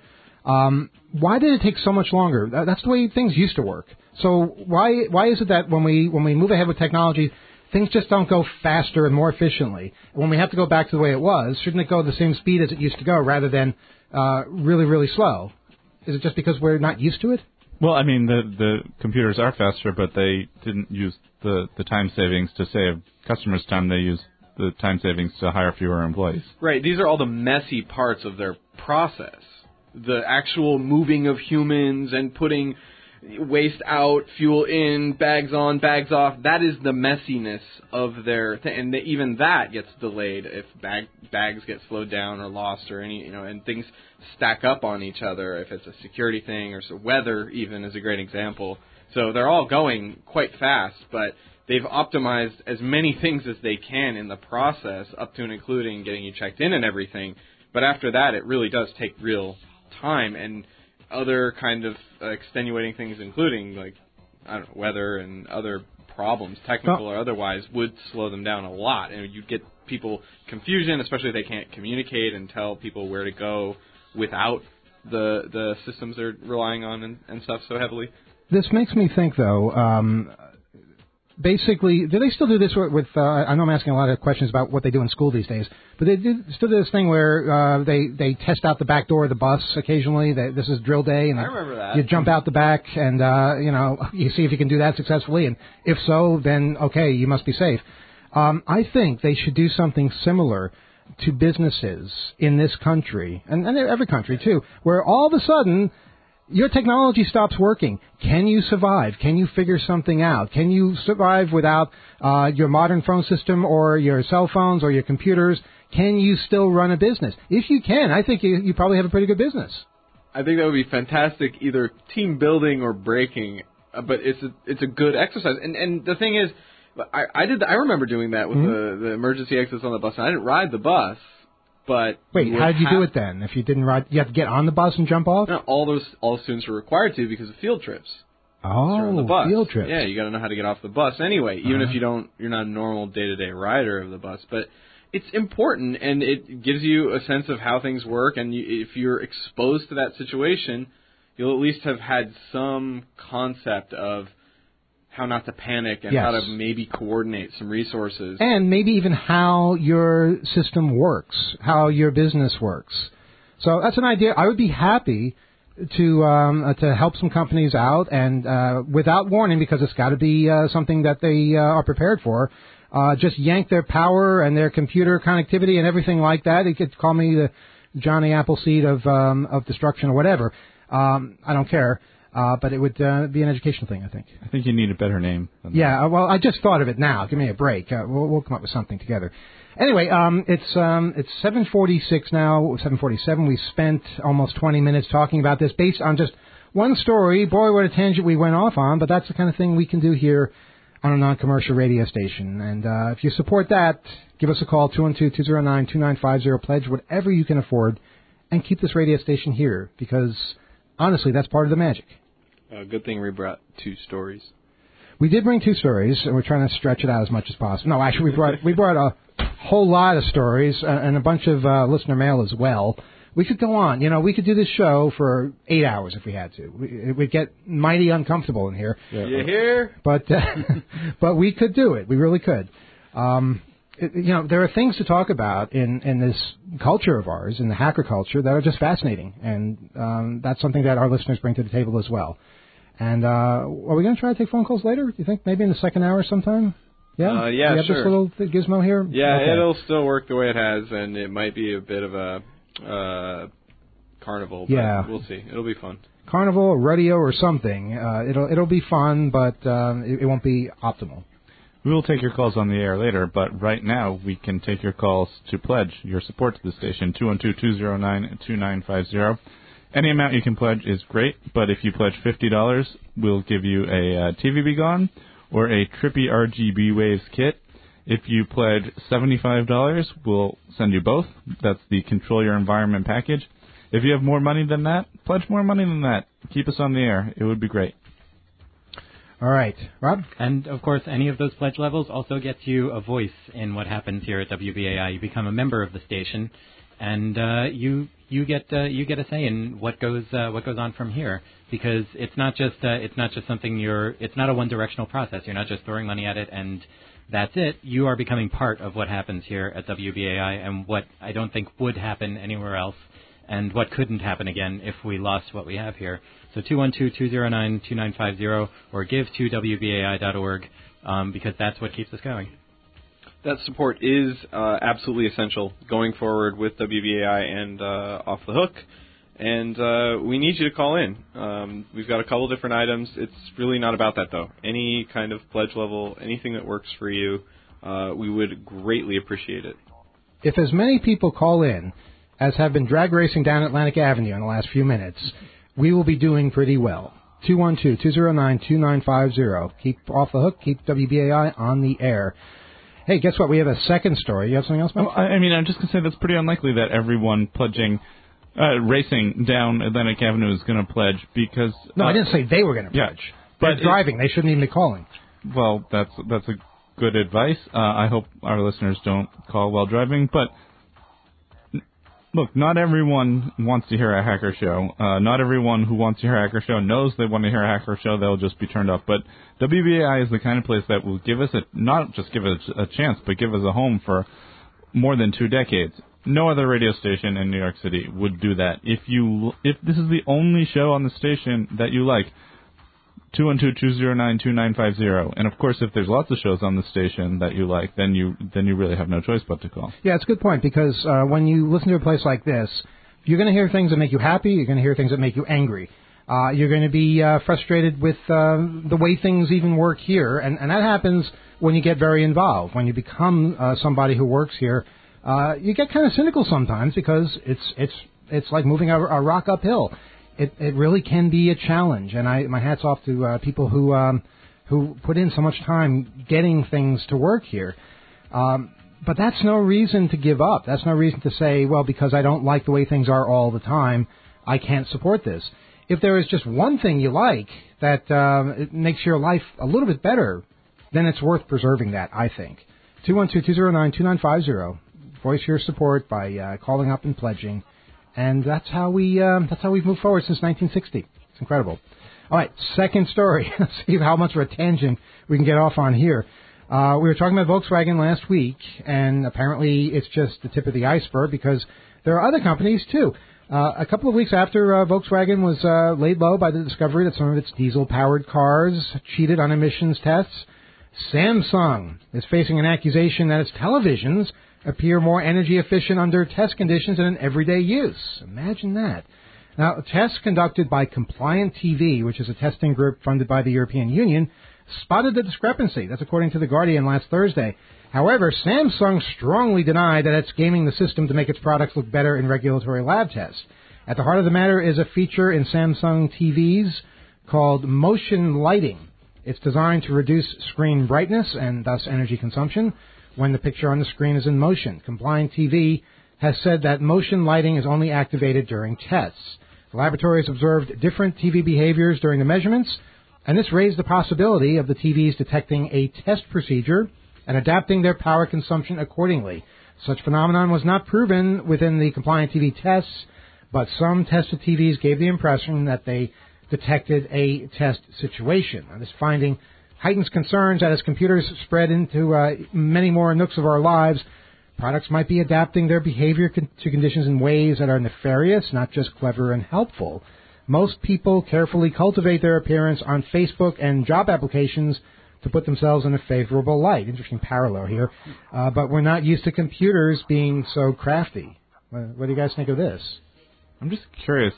Why did it take so much longer? That's the way things used to work. So why is it that when we move ahead with technology, things just don't go faster and more efficiently? When we have to go back to the way it was, shouldn't it go the same speed as it used to go rather than really, really slow? Is it just because we're not used to it? Well, I mean, the computers are faster, but they didn't use the time savings to save customers' time. They used the time savings to hire fewer employees. Right. These are all the messy parts of their process. The actual moving of humans and putting waste out, fuel in, bags on, bags off. That is the messiness of their thing. And even that gets delayed if bags get slowed down or lost or and things stack up on each other. If it's a security thing or weather even is a great example. So they're all going quite fast, but they've optimized as many things as they can in the process up to and including getting you checked in and everything. But after that, it really does take real time and other kind of extenuating things, including weather and other problems, technical or otherwise, would slow them down a lot, and you'd get people confusion, especially if they can't communicate and tell people where to go without the systems they're relying on and stuff so heavily. This makes me think, though. Basically, do they still do this with I know I'm asking a lot of questions about what they do in school these days, but they still do this thing where they test out the back door of the bus occasionally. This is drill day, and I remember that. You jump out the back, and you see if you can do that successfully, and if so, then okay, you must be safe. I think they should do something similar to businesses in this country, and every country too, where all of a sudden your technology stops working. Can you survive? Can you figure something out? Can you survive without your modern phone system or your cell phones or your computers? Can you still run a business? If you can, I think you probably have a pretty good business. I think that would be fantastic, either team building or breaking. But it's a good exercise. And the thing is, I remember doing that with the emergency exits on the bus. And I didn't ride the bus. But wait, how did you do it then? If you didn't ride, you have to get on the bus and jump off? No, all students are required to because of field trips. Oh, on the bus. Field trips. Yeah, you got to know how to get off the bus anyway, even if you're not a normal day-to-day rider of the bus. But it's important, and it gives you a sense of how things work. And if you're exposed to that situation, you'll at least have had some concept of how not to panic and how to maybe coordinate some resources. And maybe even how your system works, how your business works. So that's an idea. I would be happy to help some companies out, and without warning, because it's got to be something that they are prepared for, just yank their power and their computer connectivity and everything like that. You could call me the Johnny Appleseed of destruction or whatever. I don't care. But it would be an educational thing, I think. I think you need a better name than that. Well, I just thought of it now. Give me a break. We'll come up with something together. Anyway, it's 7:46 now, 7:47. We spent almost 20 minutes talking about this based on just one story. Boy, what a tangent we went off on, but that's the kind of thing we can do here on a non-commercial radio station. And if you support that, give us a call, 212-209-2950. Pledge whatever you can afford and keep this radio station here, because honestly, that's part of the magic. Good thing we brought 2 stories. We did bring 2 stories, and we're trying to stretch it out as much as possible. No, actually, we brought a whole lot of stories and a bunch of listener mail as well. We could go on. We could do this show for 8 hours if we had to. It would get mighty uncomfortable in here. Yeah. You hear? But we could do it. We really could. There are things to talk about in this culture of ours, in the hacker culture, that are just fascinating, and that's something that our listeners bring to the table as well. And are we going to try to take phone calls later? Do you think maybe in the second hour sometime? Yeah. Yeah, we have sure. This little gizmo here. Yeah, okay. It'll still work the way it has, and it might be a bit of a carnival. But we'll see. It'll be fun. Carnival, or rodeo, or something. It'll be fun, but it won't be optimal. We will take your calls on the air later, but right now we can take your calls to pledge your support to the station, 212-209-2950. Any amount you can pledge is great, but if you pledge $50, we'll give you a TV Be Gone or a Trippy RGB Waves kit. If you pledge $75, we'll send you both. That's the Control Your Environment package. If you have more money than that, pledge more money than that. Keep us on the air. It would be great. All right. Rob? And, of course, any of those pledge levels also gets you a voice in what happens here at WBAI. You become a member of the station, and you get a say in what goes on from here, because it's not just something it's not a one-directional process. You're not just throwing money at it and that's it. You are becoming part of what happens here at WBAI, and what I don't think would happen anywhere else, and what couldn't happen again if we lost what we have here. So 212-209-2950, or give to WBAI.org, because that's what keeps us going. That support is absolutely essential going forward with WBAI and Off the Hook. And we need you to call in. We've got a couple different items. It's really not about that, though. Any kind of pledge level, anything that works for you, we would greatly appreciate it. If as many people call in as have been drag racing down Atlantic Avenue in the last few minutes, we will be doing pretty well. 212-209-2950. Keep Off the Hook. Keep WBAI on the air. Hey, guess what? We have a second story. You have something else, Mike? Well, I'm just going to say that's pretty unlikely that everyone pledging racing down Atlantic Avenue is going to pledge, because... No, I didn't say they were going to pledge. They're driving. They shouldn't even be calling. Well, that's a good advice. I hope our listeners don't call while driving, but... Look, not everyone wants to hear a hacker show. Not everyone who wants to hear a hacker show knows they want to hear a hacker show. They'll just be turned off. But WBAI is the kind of place that will give us not just give us a chance, but give us a home for more than 2 decades. No other radio station in New York City would do that. If this is the only show on the station that you like, 212-209-2950. And, of course, if there's lots of shows on the station that you like, then you really have no choice but to call. Yeah, it's a good point, because when you listen to a place like this, you're going to hear things that make you happy. You're going to hear things that make you angry. You're going to be frustrated with the way things even work here. And that happens when you get very involved. When you become somebody who works here, you get kind of cynical sometimes, because it's like moving a rock uphill. It really can be a challenge, and my hat's off to people who put in so much time getting things to work here. But that's no reason to give up. That's no reason to say, well, because I don't like the way things are all the time, I can't support this. If there is just one thing you like that it makes your life a little bit better, then it's worth preserving that, I think. 212-209-2950. Voice your support by calling up and pledging. And that's how we've moved forward since 1960. It's incredible. All right, second story. Let's see how much of a tangent we can get off on here. We were talking about Volkswagen last week, and apparently it's just the tip of the iceberg because there are other companies, too. A couple of weeks after Volkswagen was laid low by the discovery that some of its diesel-powered cars cheated on emissions tests, Samsung is facing an accusation that its televisions appear more energy efficient under test conditions than in everyday use. Imagine that. Now, tests conducted by Compliant TV, which is a testing group funded by the European Union, spotted the discrepancy. That's according to The Guardian last Thursday. However, Samsung strongly denied that it's gaming the system to make its products look better in regulatory lab tests. At the heart of the matter is a feature in Samsung TVs called motion lighting. It's designed to reduce screen brightness and thus energy consumption when the picture on the screen is in motion. Compliant TV has said that motion lighting is only activated during tests. The laboratories observed different TV behaviors during the measurements, and this raised the possibility of the TVs detecting a test procedure and adapting their power consumption accordingly. Such phenomenon was not proven within the Compliant TV tests, but some tested TVs gave the impression that they detected a test situation. Now, this finding heightens concerns that as computers spread into many more nooks of our lives, products might be adapting their behavior to conditions in ways that are nefarious, not just clever and helpful. Most people carefully cultivate their appearance on Facebook and job applications to put themselves in a favorable light. Interesting parallel here. But we're not used to computers being so crafty. What do you guys think of this? I'm just curious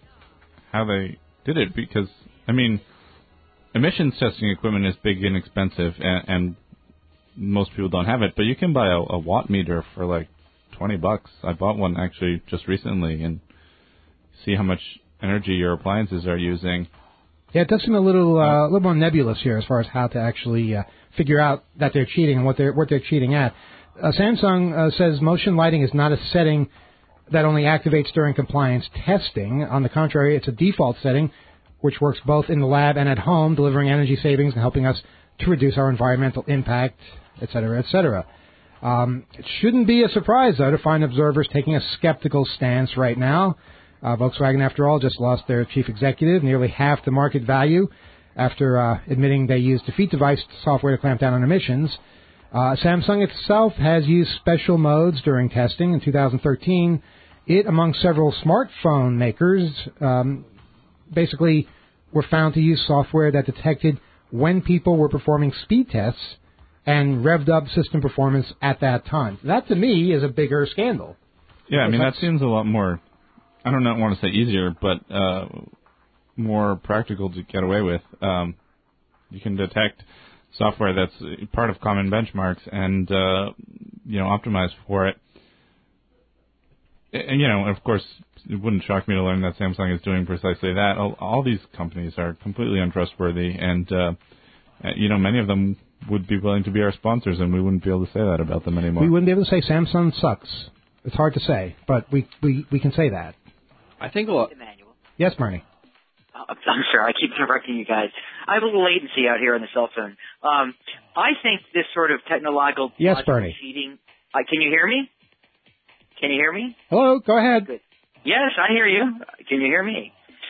how they did it because, I mean, emissions testing equipment is big and expensive, and most people don't have it, but you can buy a watt meter for like $20. I bought one actually just recently and see how much energy your appliances are using. Yeah, it does seem a little more nebulous here as far as how to actually figure out that they're cheating and what they're cheating at. Samsung says motion lighting is not a setting that only activates during compliance testing. On the contrary, it's a default setting which works both in the lab and at home, delivering energy savings and helping us to reduce our environmental impact, et cetera, et cetera. It shouldn't be a surprise, though, to find observers taking a skeptical stance right now. Volkswagen, after all, just lost their chief executive, nearly half the market value, after admitting they used defeat device software to clamp down on emissions. Samsung itself has used special modes during testing. In 2013, it, among several smartphone makers, basically were found to use software that detected when people were performing speed tests and revved up system performance at that time. That, to me, is a bigger scandal. Yeah, I mean, that seems a lot more, I don't want to say easier, but more practical to get away with. You can detect software that's part of common benchmarks and, optimize for it. And, of course, it wouldn't shock me to learn that Samsung is doing precisely that. All these companies are completely untrustworthy, and, many of them would be willing to be our sponsors, and we wouldn't be able to say that about them anymore. We wouldn't be able to say Samsung sucks. It's hard to say, but we can say that. I think a lot. Emmanuel. Yes, Bernie. I'm sorry, I keep interrupting you guys. I have a little latency out here on the cell phone. I think this sort of technological yes, Bernie. cheating. Can you hear me? Can you hear me? Hello, go ahead. Good. Yes, I hear you. Can you hear me?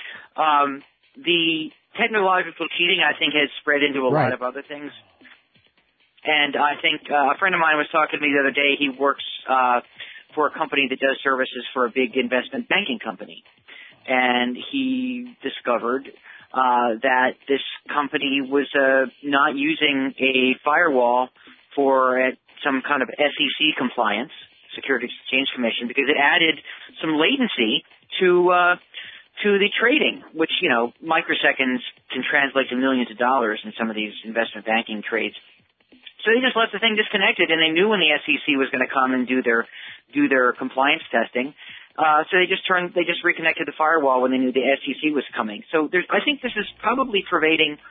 The technological cheating, I think, has spread into a lot of other things. And I think a friend of mine was talking to me the other day. He works for a company that does services for a big investment banking company. And he discovered that this company was not using a firewall for some kind of SEC compliance, Securities Exchange Commission, because it added some latency to the trading, which, microseconds can translate to millions of dollars in some of these investment banking trades. So they just left the thing disconnected, and they knew when the SEC was going to come and do their compliance testing. So they just reconnected the firewall when they knew the SEC was coming. So I think this is probably pervading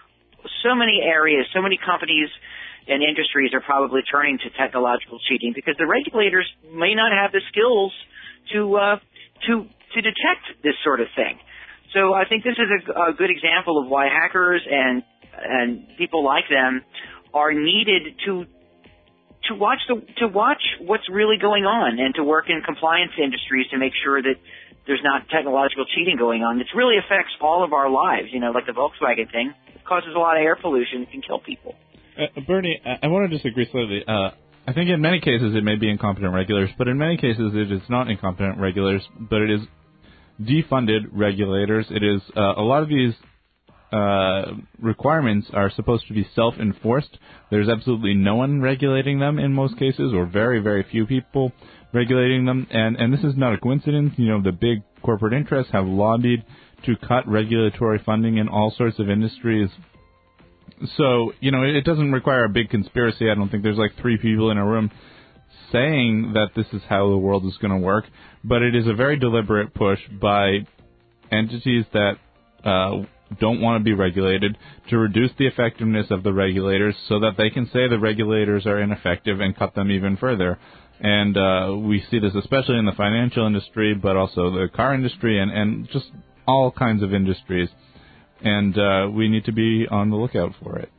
so many areas, so many companies and industries are probably turning to technological cheating because the regulators may not have the skills to detect this sort of thing. So I think this is a good example of why hackers and people like them are needed to watch what's really going on and to work in compliance industries to make sure that there's not technological cheating going on. It really affects all of our lives, like the Volkswagen thing. It causes a lot of air pollution. It can kill people. Bernie, I want to disagree slightly. I think in many cases it may be incompetent regulators, but in many cases it is not incompetent regulators, but it is defunded regulators. It is a lot of these requirements are supposed to be self-enforced. There's absolutely no one regulating them in most cases, or very, very few people regulating them. And this is not a coincidence. The big corporate interests have lobbied to cut regulatory funding in all sorts of industries. So, it doesn't require a big conspiracy. I don't think there's like 3 people in a room saying that this is how the world is going to work. But it is a very deliberate push by entities that don't want to be regulated to reduce the effectiveness of the regulators so that they can say the regulators are ineffective and cut them even further. And we see this especially in the financial industry, but also the car industry and just all kinds of industries. And we need to be on the lookout for it.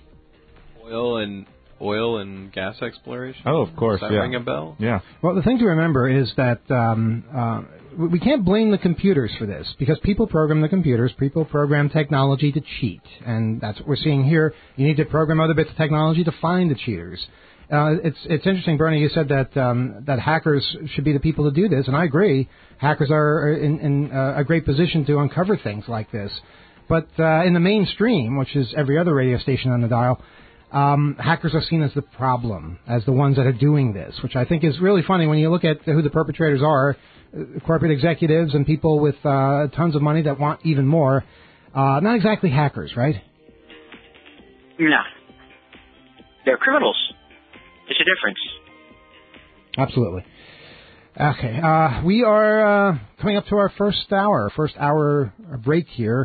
Oil and gas exploration. Oh, of course. Does that ring a bell? Yeah. Well, the thing to remember is that we can't blame the computers for this because people program the computers, people program technology to cheat, and that's what we're seeing here. You need to program other bits of technology to find the cheaters. It's interesting, Bernie. You said that hackers should be the people to do this, and I agree. Hackers are in a great position to uncover things like this. But in the mainstream, which is every other radio station on the dial, hackers are seen as the problem, as the ones that are doing this, which I think is really funny when you look at who the perpetrators are, corporate executives and people with tons of money that want even more. Not exactly hackers, right? No. They're criminals. There's a difference. Absolutely. Okay. We are coming up to our first hour break here.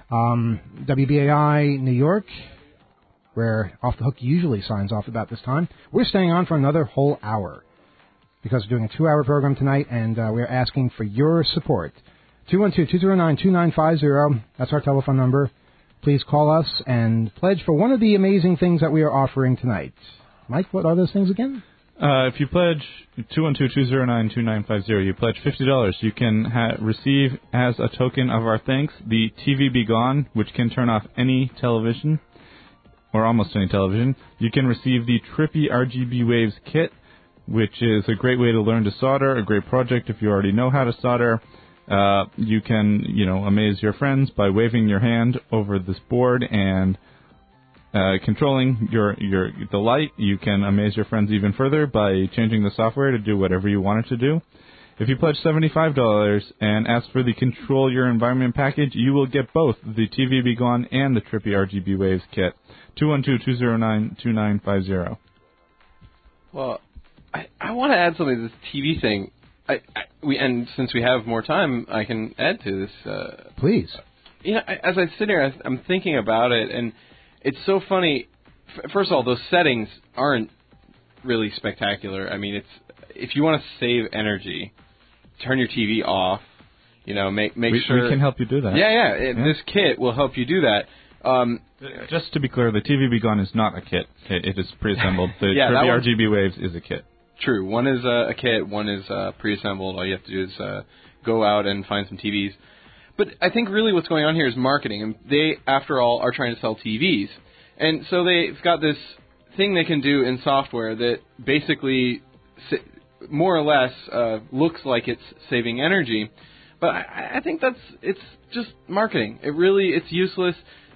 WBAI New York, where Off the Hook usually signs off about this time. We're staying on for another whole hour because we're doing a 2-hour program tonight, and we're asking for your support. 212-209-2950. That's our telephone number. Please call us and pledge for one of the amazing things that we are offering tonight. Mike, what are those things again? If you pledge 212-209-2950, you pledge $50, you can receive as a token of our thanks the TV Be Gone, which can turn off any television, or almost any television. You can receive the Trippy RGB Waves kit, which is a great way to learn to solder, a great project if you already know how to solder. You can, amaze your friends by waving your hand over this board and controlling the light. You can amaze your friends even further by changing the software to do whatever you want it to do. If you pledge $75 and ask for the Control Your Environment package, you will get both the TV Be Gone and the Trippy RGB Waves kit. 212-209-2950. Well, I want to add something to this TV thing. And since we have more time, I can add to this. Please. As I sit here, I'm thinking about it, and it's so funny. First of all, those settings aren't really spectacular. I mean, if you want to save energy, turn your TV off. Make sure we can help you do that. Yeah. This kit will help you do that. Just to be clear, the TV Be Gone is not a kit. It is pre-assembled. The Trippy RGB Waves is a kit. True. One is a kit. One is pre-assembled. All you have to do is go out and find some TVs. But I think really what's going on here is marketing. And they, after all, are trying to sell TVs. And so they've got this thing they can do in software that basically more or less looks like it's saving energy. But I think it's just marketing. It's useless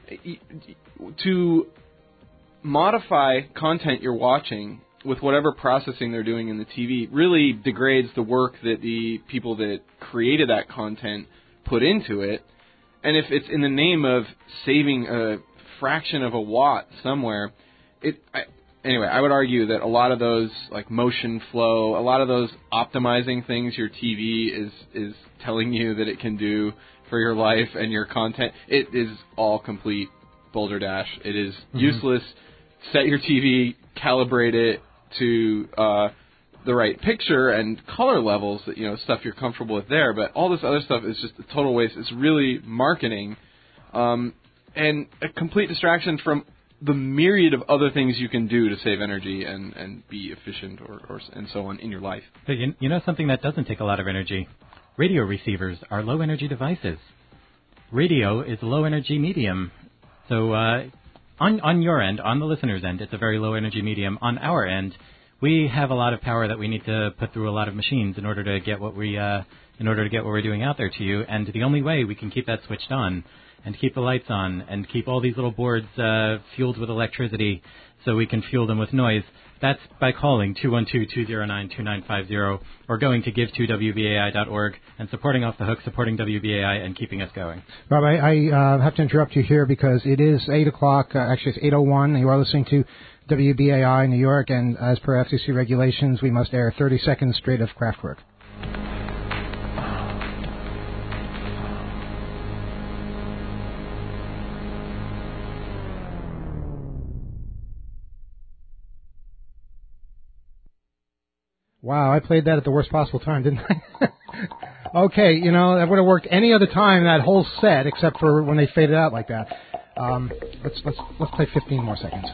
to modify content you're watching with whatever processing they're doing in the TV. Really degrades the work that the people that created that content put into it. And if it's in the name of saving a fraction of a watt somewhere, anyway, I would argue that a lot of those, like motion flow, a lot of those optimizing things your TV is telling you that it can do for your life and your content, it is all complete Boulder Dash. It is useless. Set your TV, calibrate it to the right picture and color levels, stuff you're comfortable with there. But all this other stuff is just a total waste. It's really marketing and a complete distraction from the myriad of other things you can do to save energy and be efficient or and so on in your life. But you know something that doesn't take a lot of energy? Radio receivers are low-energy devices. Radio is a low-energy medium. So on your end, on the listener's end, it's a very low-energy medium. On our end, we have a lot of power that we need to put through a lot of machines in order to get what we're doing out there to you. And the only way we can keep that switched on and keep the lights on and keep all these little boards fueled with electricity so we can fuel them with noise, that's by calling 212-209-2950 or going to give2wbai.org and supporting Off the Hook, supporting WBAI, and keeping us going. Rob, I have to interrupt you here because it is 8 o'clock. Actually, it's 8:01. You are listening to WBAI New York, and as per FCC regulations, we must air 30 seconds straight of Kraftwerk. Wow, I played that at the worst possible time, didn't I? Okay, that would have worked any other time, that whole set, except for when they faded out like that. Let's play 15 more seconds.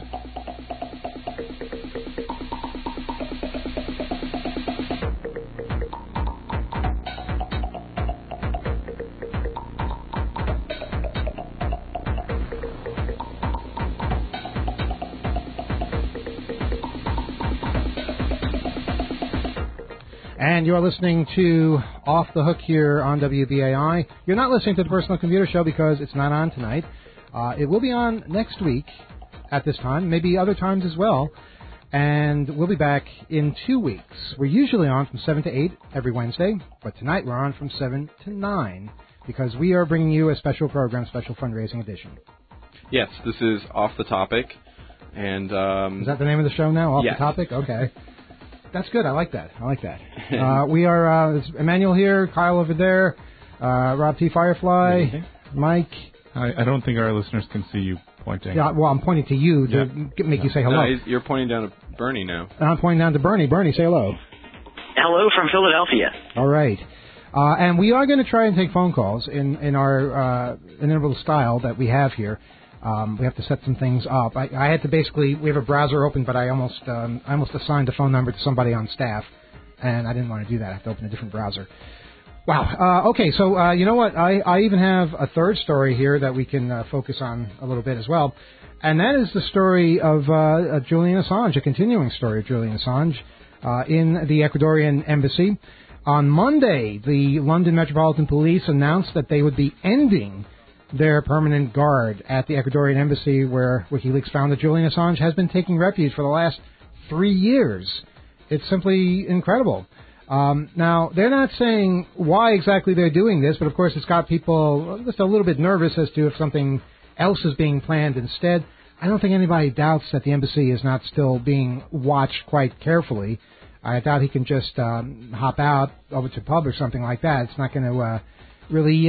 And you are listening to Off the Hook here on WBAI. You're not listening to the Personal Computer Show because it's not on tonight. It will be on next week at this time, maybe other times as well. And we'll be back in 2 weeks. We're usually on from 7 to 8 every Wednesday, but tonight we're on from 7 to 9 because we are bringing you a special program, special fundraising edition. Yes, this is Off the Topic. And is that the name of the show now? Off yes. the Topic? Okay. That's good. I like that. We are Emmanuel here, Kyle over there, Rob T. Firefly, Mike. I don't think our listeners can see you pointing. Yeah, well, I'm pointing to you to make you say hello. No, you're pointing down to Bernie now. And I'm pointing down to Bernie. Bernie, say hello. Hello from Philadelphia. All right. And we are going to try and take phone calls in our inimitable style that we have here. We have to set some things up. I had to we have a browser open, but I almost assigned the phone number to somebody on staff, and I didn't want to do that. I have to open a different browser. Wow. Okay, so you know what? I even have a third story here that we can focus on a little bit as well, and that is the story of Julian Assange, a continuing story of Julian Assange in the Ecuadorian embassy. On Monday, the London Metropolitan Police announced that they would be ending their permanent guard at the Ecuadorian embassy where WikiLeaks found that Julian Assange has been taking refuge for the last 3 years. It's simply incredible. Now, they're not saying why exactly they're doing this, but of course it's got people just a little bit nervous as to if something else is being planned instead. I don't think anybody doubts that the embassy is not still being watched quite carefully. I doubt he can just hop out over to pub or something like that. It's not going to really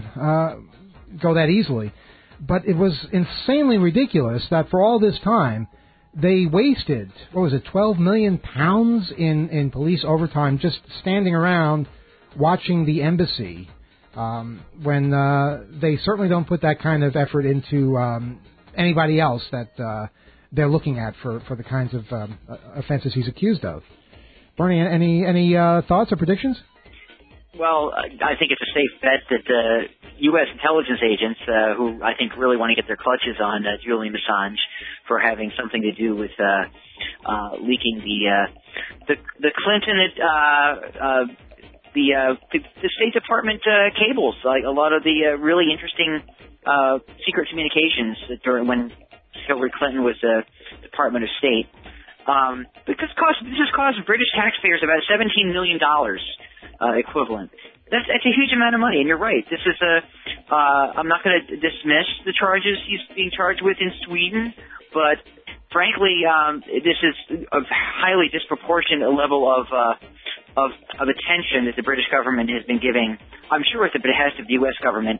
go that easily. But it was insanely ridiculous that for all this time, they wasted, 12 million pounds in police overtime just standing around watching the embassy when they certainly don't put that kind of effort into anybody else that they're looking at for the kinds of offenses he's accused of. Bernie, any thoughts or predictions? Well, I think it's a safe bet that U.S. intelligence agents, who I think really want to get their clutches on Julian Assange for having something to do with leaking the Clinton, the State Department cables, like a lot of the really interesting secret communications during when Hillary Clinton was Department of State. Because this has cost British taxpayers about $17 million. Equivalent. That's a huge amount of money, and you're right. This is I'm not going to dismiss the charges he's being charged with in Sweden, but frankly, this is a highly disproportionate level of attention that the British government has been giving. I'm sure it's a behest of the U.S. government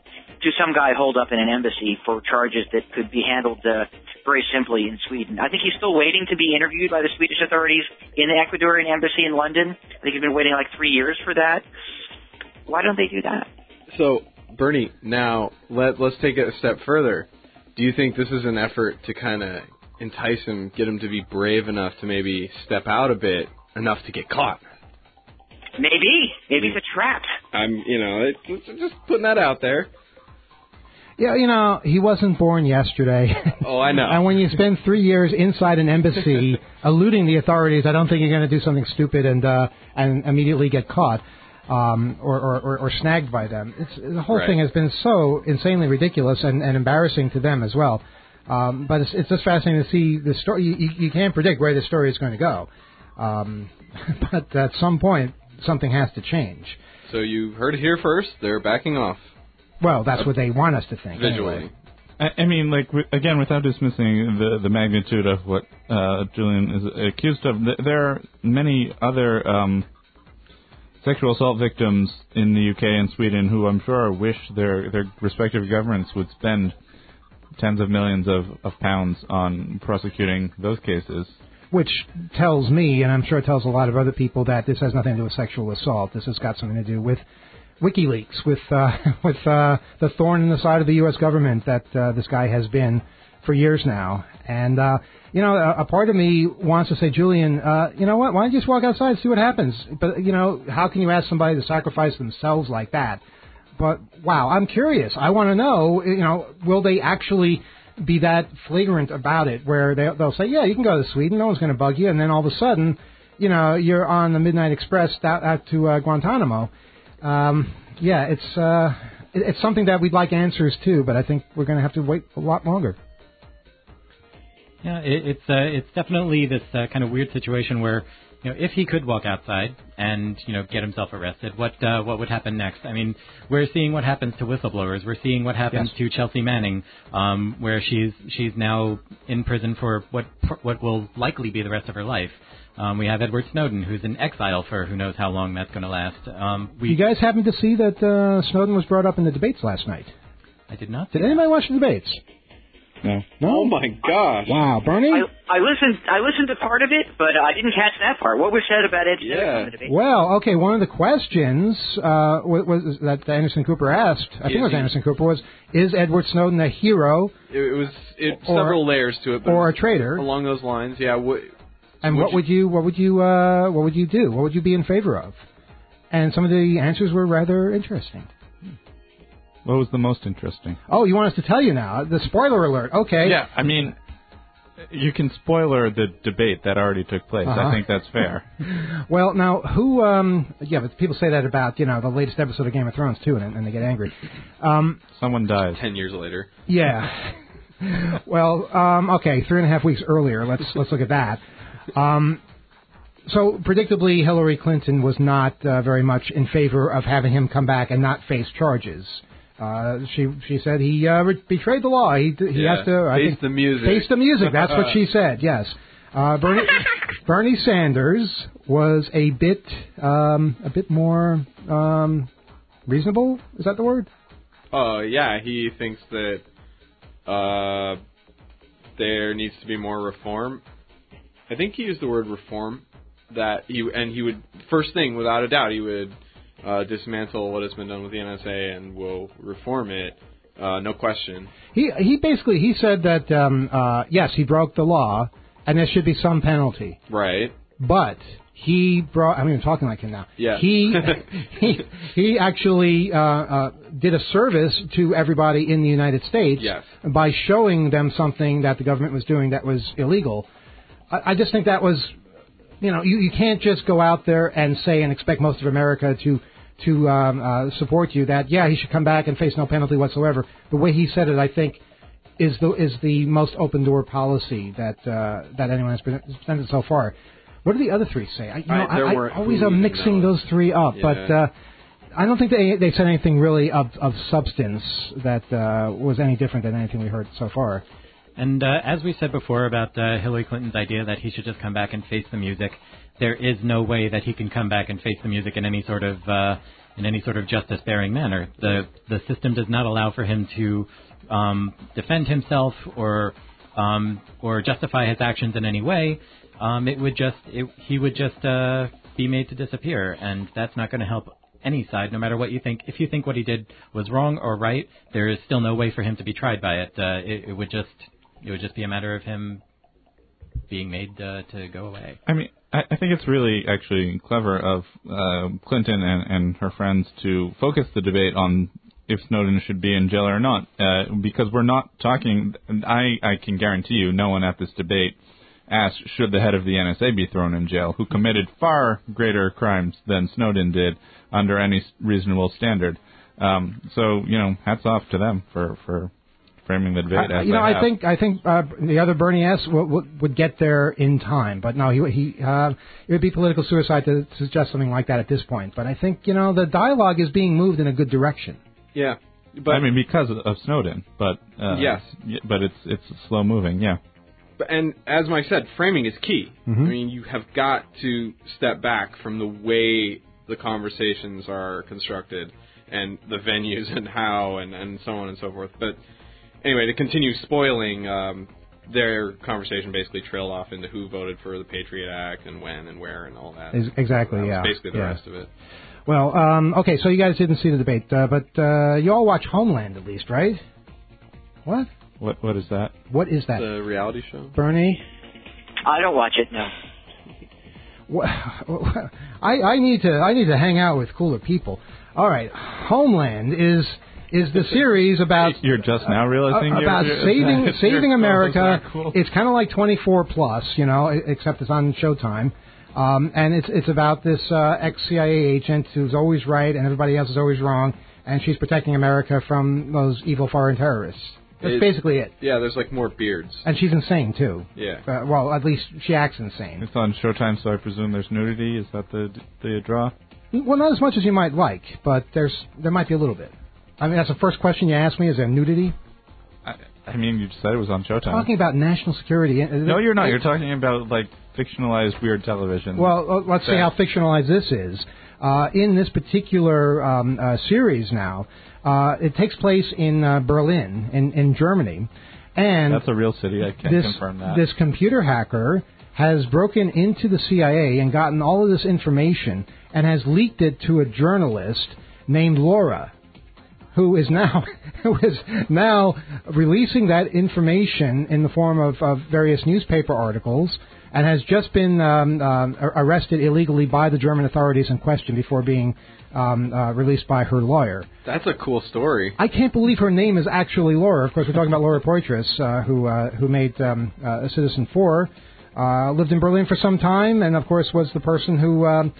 to some guy holed up in an embassy for charges that could be handled very simply in Sweden. I think he's still waiting to be interviewed by the Swedish authorities in the Ecuadorian embassy in London. I think he's been waiting like 3 years for that. Why don't they do that? So, Bernie, now let's take it a step further. Do you think this is an effort to kind of entice him, get him to be brave enough to maybe step out a bit, enough to get caught? Maybe it's a trap. It's just putting that out there. Yeah, he wasn't born yesterday. Oh, I know. And when you spend 3 years inside an embassy eluding the authorities, I don't think you're going to do something stupid and immediately get caught or snagged by them. The whole thing has been so insanely ridiculous and embarrassing to them as well. But it's just fascinating to see the story. You can't predict where the story is going to go. But at some point, something has to change. So you heard it here first. They're backing off. Well, that's what they want us to think. Visually. Anyway. I mean, again, without dismissing the magnitude of what Julian is accused of, there are many other sexual assault victims in the UK and Sweden who I'm sure wish their respective governments would spend tens of millions of pounds on prosecuting those cases. Which tells me, and I'm sure it tells a lot of other people, that this has nothing to do with sexual assault. This has got something to do with WikiLeaks, with the thorn in the side of the U.S. government that this guy has been for years now. And, a part of me wants to say, Julian, you know what, why don't you just walk outside and see what happens? But, how can you ask somebody to sacrifice themselves like that? But, wow, I'm curious. I want to know, will they actually be that flagrant about it where they'll say, yeah, you can go to Sweden, no one's going to bug you, and then all of a sudden, you're on the Midnight Express out to Guantanamo. It's something that we'd like answers to, but I think we're going to have to wait a lot longer. Yeah, it's definitely this kind of weird situation where, if he could walk outside and, get himself arrested, what would happen next? I mean, we're seeing what happens to whistleblowers. We're seeing what happens to Chelsea Manning, where she's now in prison for what will likely be the rest of her life. We have Edward Snowden, who's in exile for who knows how long that's going to last. You guys happen to see that Snowden was brought up in the debates last night? I did not. Did anybody watch the debates? No. Oh my gosh! Wow, Bernie. I listened to part of it, but I didn't catch that part. What was said about Ed Snowden in the debate? Well, okay. One of the questions was that Anderson Cooper asked. I think it was Anderson Cooper. Was, is Edward Snowden a hero? It was several layers to it, but or a traitor along those lines. Yeah. And what would you do? What would you be in favor of? And some of the answers were rather interesting. What was the most interesting? Oh, you want us to tell you now? The spoiler alert. Okay. Yeah, I mean, you can spoiler the debate that already took place. I think that's fair. Well, now, who... but people say that about, the latest episode of Game of Thrones, too, and they get angry. Someone dies. 10 years later. Yeah. Well, okay, 3.5 weeks earlier. Let's look at that. So, predictably, Hillary Clinton was not very much in favor of having him come back and not face charges. She said he betrayed the law. He has to face the music. Face the music. That's what she said. Yes. Bernie Sanders was a bit more reasonable. Is that the word? Yeah. He thinks that there needs to be more reform. I think he used the word reform. He would, first thing, without a doubt, he would dismantle what has been done with the NSA and will reform it, no question. He basically said that yes, he broke the law and there should be some penalty. Right. But he brought. I'm talking like him now. Yeah. He actually did a service to everybody in the United States by showing them something that the government was doing that was illegal. I just think that was. You can't just go out there and say and expect most of America to support you that, he should come back and face no penalty whatsoever. The way he said it, I think, is the most open-door policy that anyone has presented so far. What do the other three say? I always am mixing those three up, but I don't think they said anything really of substance that was any different than anything we heard so far. And as we said before about Hillary Clinton's idea that he should just come back and face the music, there is no way that he can come back and face the music in any sort of justice-bearing manner. The system does not allow for him to defend himself or justify his actions in any way. He would just be made to disappear, and that's not going to help any side, no matter what you think. If you think what he did was wrong or right, there is still no way for him to be tried by it. It would just be a matter of him being made to go away. I mean, I think it's really actually clever of Clinton and her friends to focus the debate on if Snowden should be in jail or not, because we're not talking. I can guarantee you, no one at this debate asked should the head of the NSA be thrown in jail, who committed far greater crimes than Snowden did under any reasonable standard. So, hats off to them for framing the debate. I think the other Bernie S would get there in time, but no, it would be political suicide to suggest something like that at this point. But I think the dialogue is being moved in a good direction. Yeah, but I mean because of Snowden, but yes, but it's slow moving. Yeah. And as Mike said, framing is key. Mm-hmm. I mean, you have got to step back from the way the conversations are constructed and the venues and how and so on and so forth. But anyway, to continue spoiling, their conversation basically trailed off into who voted for the Patriot Act and when and where and all that. Exactly, that yeah. was basically the rest of it. Well, okay, so you guys didn't see the debate, but you all watch Homeland at least, right? What? What is that? What is that? The reality show? Bernie? I don't watch it, no. I need to hang out with cooler people. All right, Homeland is the series about you're just now realizing about saving America. Cool. It's kind of like 24 Plus, except it's on Showtime. And it's about this ex-CIA agent who's always right and everybody else is always wrong, and she's protecting America from those evil foreign terrorists. That's basically it. Yeah, there's like more beards. And she's insane, too. Yeah. Well, at least she acts insane. It's on Showtime, so I presume there's nudity. Is that the draw? Well, not as much as you might like, but there might be a little bit. I mean, that's the first question you asked me, is there nudity? I mean, you just said it was on Showtime. Talking about national security. No, you're not. You're talking about, like, fictionalized weird television. Well, let's see how fictionalized this is. In this particular series now, it takes place in Berlin, in Germany. And that's a real city. I can confirm that. This computer hacker has broken into the CIA and gotten all of this information and has leaked it to a journalist named Laura, who is now releasing that information in the form of various newspaper articles, and has just been arrested illegally by the German authorities in question before being released by her lawyer. That's a cool story. I can't believe her name is actually Laura. Of course, we're talking about Laura Poitras, who made Citizen4, lived in Berlin for some time, and of course was the person who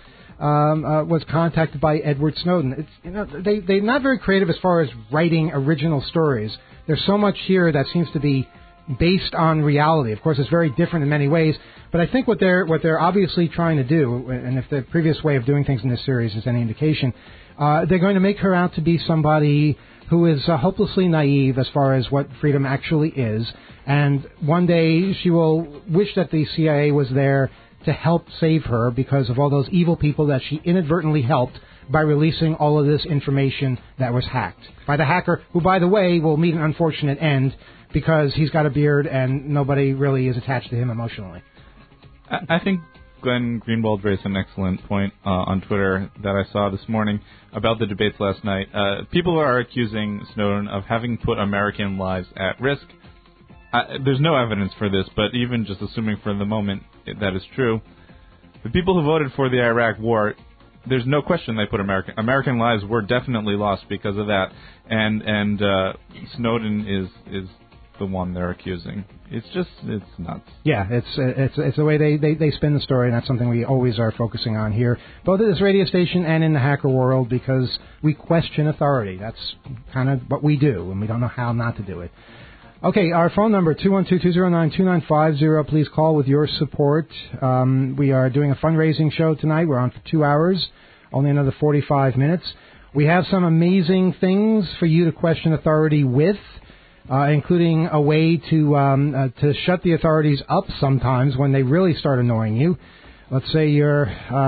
was contacted by Edward Snowden. They're not very creative as far as writing original stories. There's so much here that seems to be based on reality. Of course, it's very different in many ways, but I think what they're obviously trying to do, and if the previous way of doing things in this series is any indication, they're going to make her out to be somebody who is hopelessly naive as far as what freedom actually is, and one day she will wish that the CIA was there to help save her because of all those evil people that she inadvertently helped by releasing all of this information that was hacked by the hacker, who, by the way, will meet an unfortunate end because he's got a beard and nobody really is attached to him emotionally. I think Glenn Greenwald raised an excellent point on Twitter that I saw this morning about the debates last night. People are accusing Snowden of having put American lives at risk. There's no evidence for this, but even just assuming for the moment that is true, the people who voted for the Iraq war, there's no question they put American lives were definitely lost because of that, and Snowden is the one they're accusing. It's nuts. Yeah, it's the way they spin the story, and that's something we always are focusing on here, both at this radio station and in the hacker world, because we question authority. That's kind of what we do, and we don't know how not to do it. Okay, our phone number, 212-209-2950. Please call with your support. We are doing a fundraising show tonight. We're on for 2 hours, only another 45 minutes. We have some amazing things for you to question authority with, including a way to shut the authorities up sometimes when they really start annoying you. Let's say you're,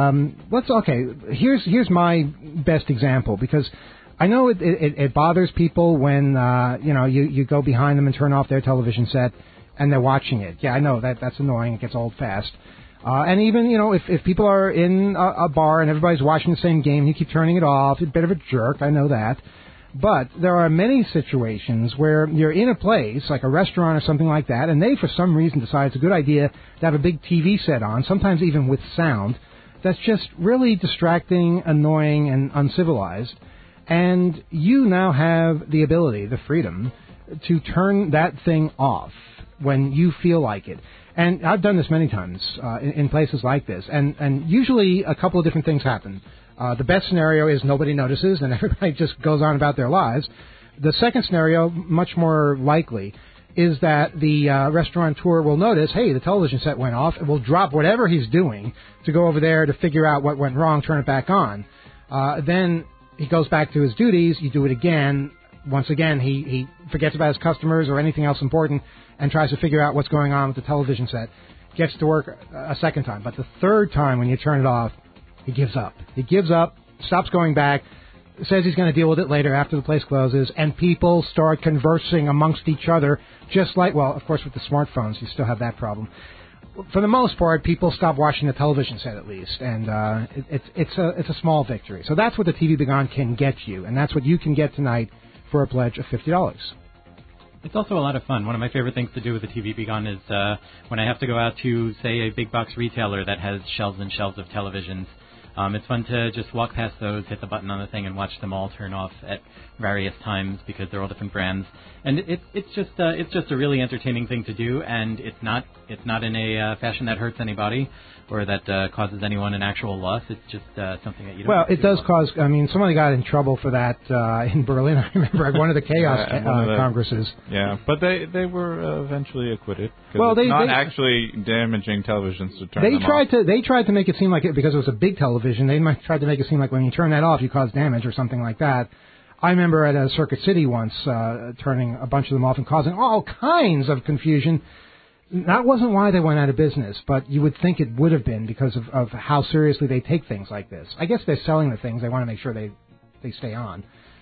here's my best example, because I know it bothers people when, you go behind them and turn off their television set and they're watching it. Yeah, I know that's annoying. It gets old fast. And even, if people are in a bar and everybody's watching the same game, you keep turning it off, you're a bit of a jerk, I know that. But there are many situations where you're in a place, like a restaurant or something like that, and they, for some reason, decide it's a good idea to have a big TV set on, sometimes even with sound, that's just really distracting, annoying, and uncivilized. And you now have the ability, the freedom, to turn that thing off when you feel like it. And I've done this many times in places like this, and usually a couple of different things happen. The best scenario is nobody notices and everybody just goes on about their lives. The second scenario, much more likely, is that the restaurateur will notice, hey, the television set went off, and will drop whatever he's doing to go over there to figure out what went wrong, turn it back on. Then he goes back to his duties, you do it again. Once again, he forgets about his customers or anything else important and tries to figure out what's going on with the television set. Gets to work a second time. But the third time when you turn it off, he gives up. He gives up, stops going back, says he's going to deal with it later after the place closes, and people start conversing amongst each other, just like, well, of course, with the smartphones, you still have that problem. For the most part, people stop watching the television set at least, and it's a small victory. So that's what the TV Be Gone can get you, and that's what you can get tonight for a pledge of $50. It's also a lot of fun. One of my favorite things to do with the TV Be Gone is when I have to go out to, say, a big box retailer that has shelves and shelves of televisions. It's fun to just walk past those, hit the button on the thing, and watch them all turn off at various times because they're all different brands. And it's just a really entertaining thing to do, and it's not in a fashion that hurts anybody or that causes anyone an actual loss. It's just something that you don't. Well, it does cause. I mean, somebody got in trouble for that in Berlin. I remember at one of the chaos congresses. Yeah, but they were eventually acquitted. Well, they actually damaging televisions to turn them off. They tried to make it seem like it because it was a big television. They might try to make it seem like when you turn that off, you cause damage or something like that. I remember at a Circuit City once turning a bunch of them off and causing all kinds of confusion. That wasn't why they went out of business, but you would think it would have been because of how seriously they take things like this. I guess they're selling the things. They want to make sure they stay on.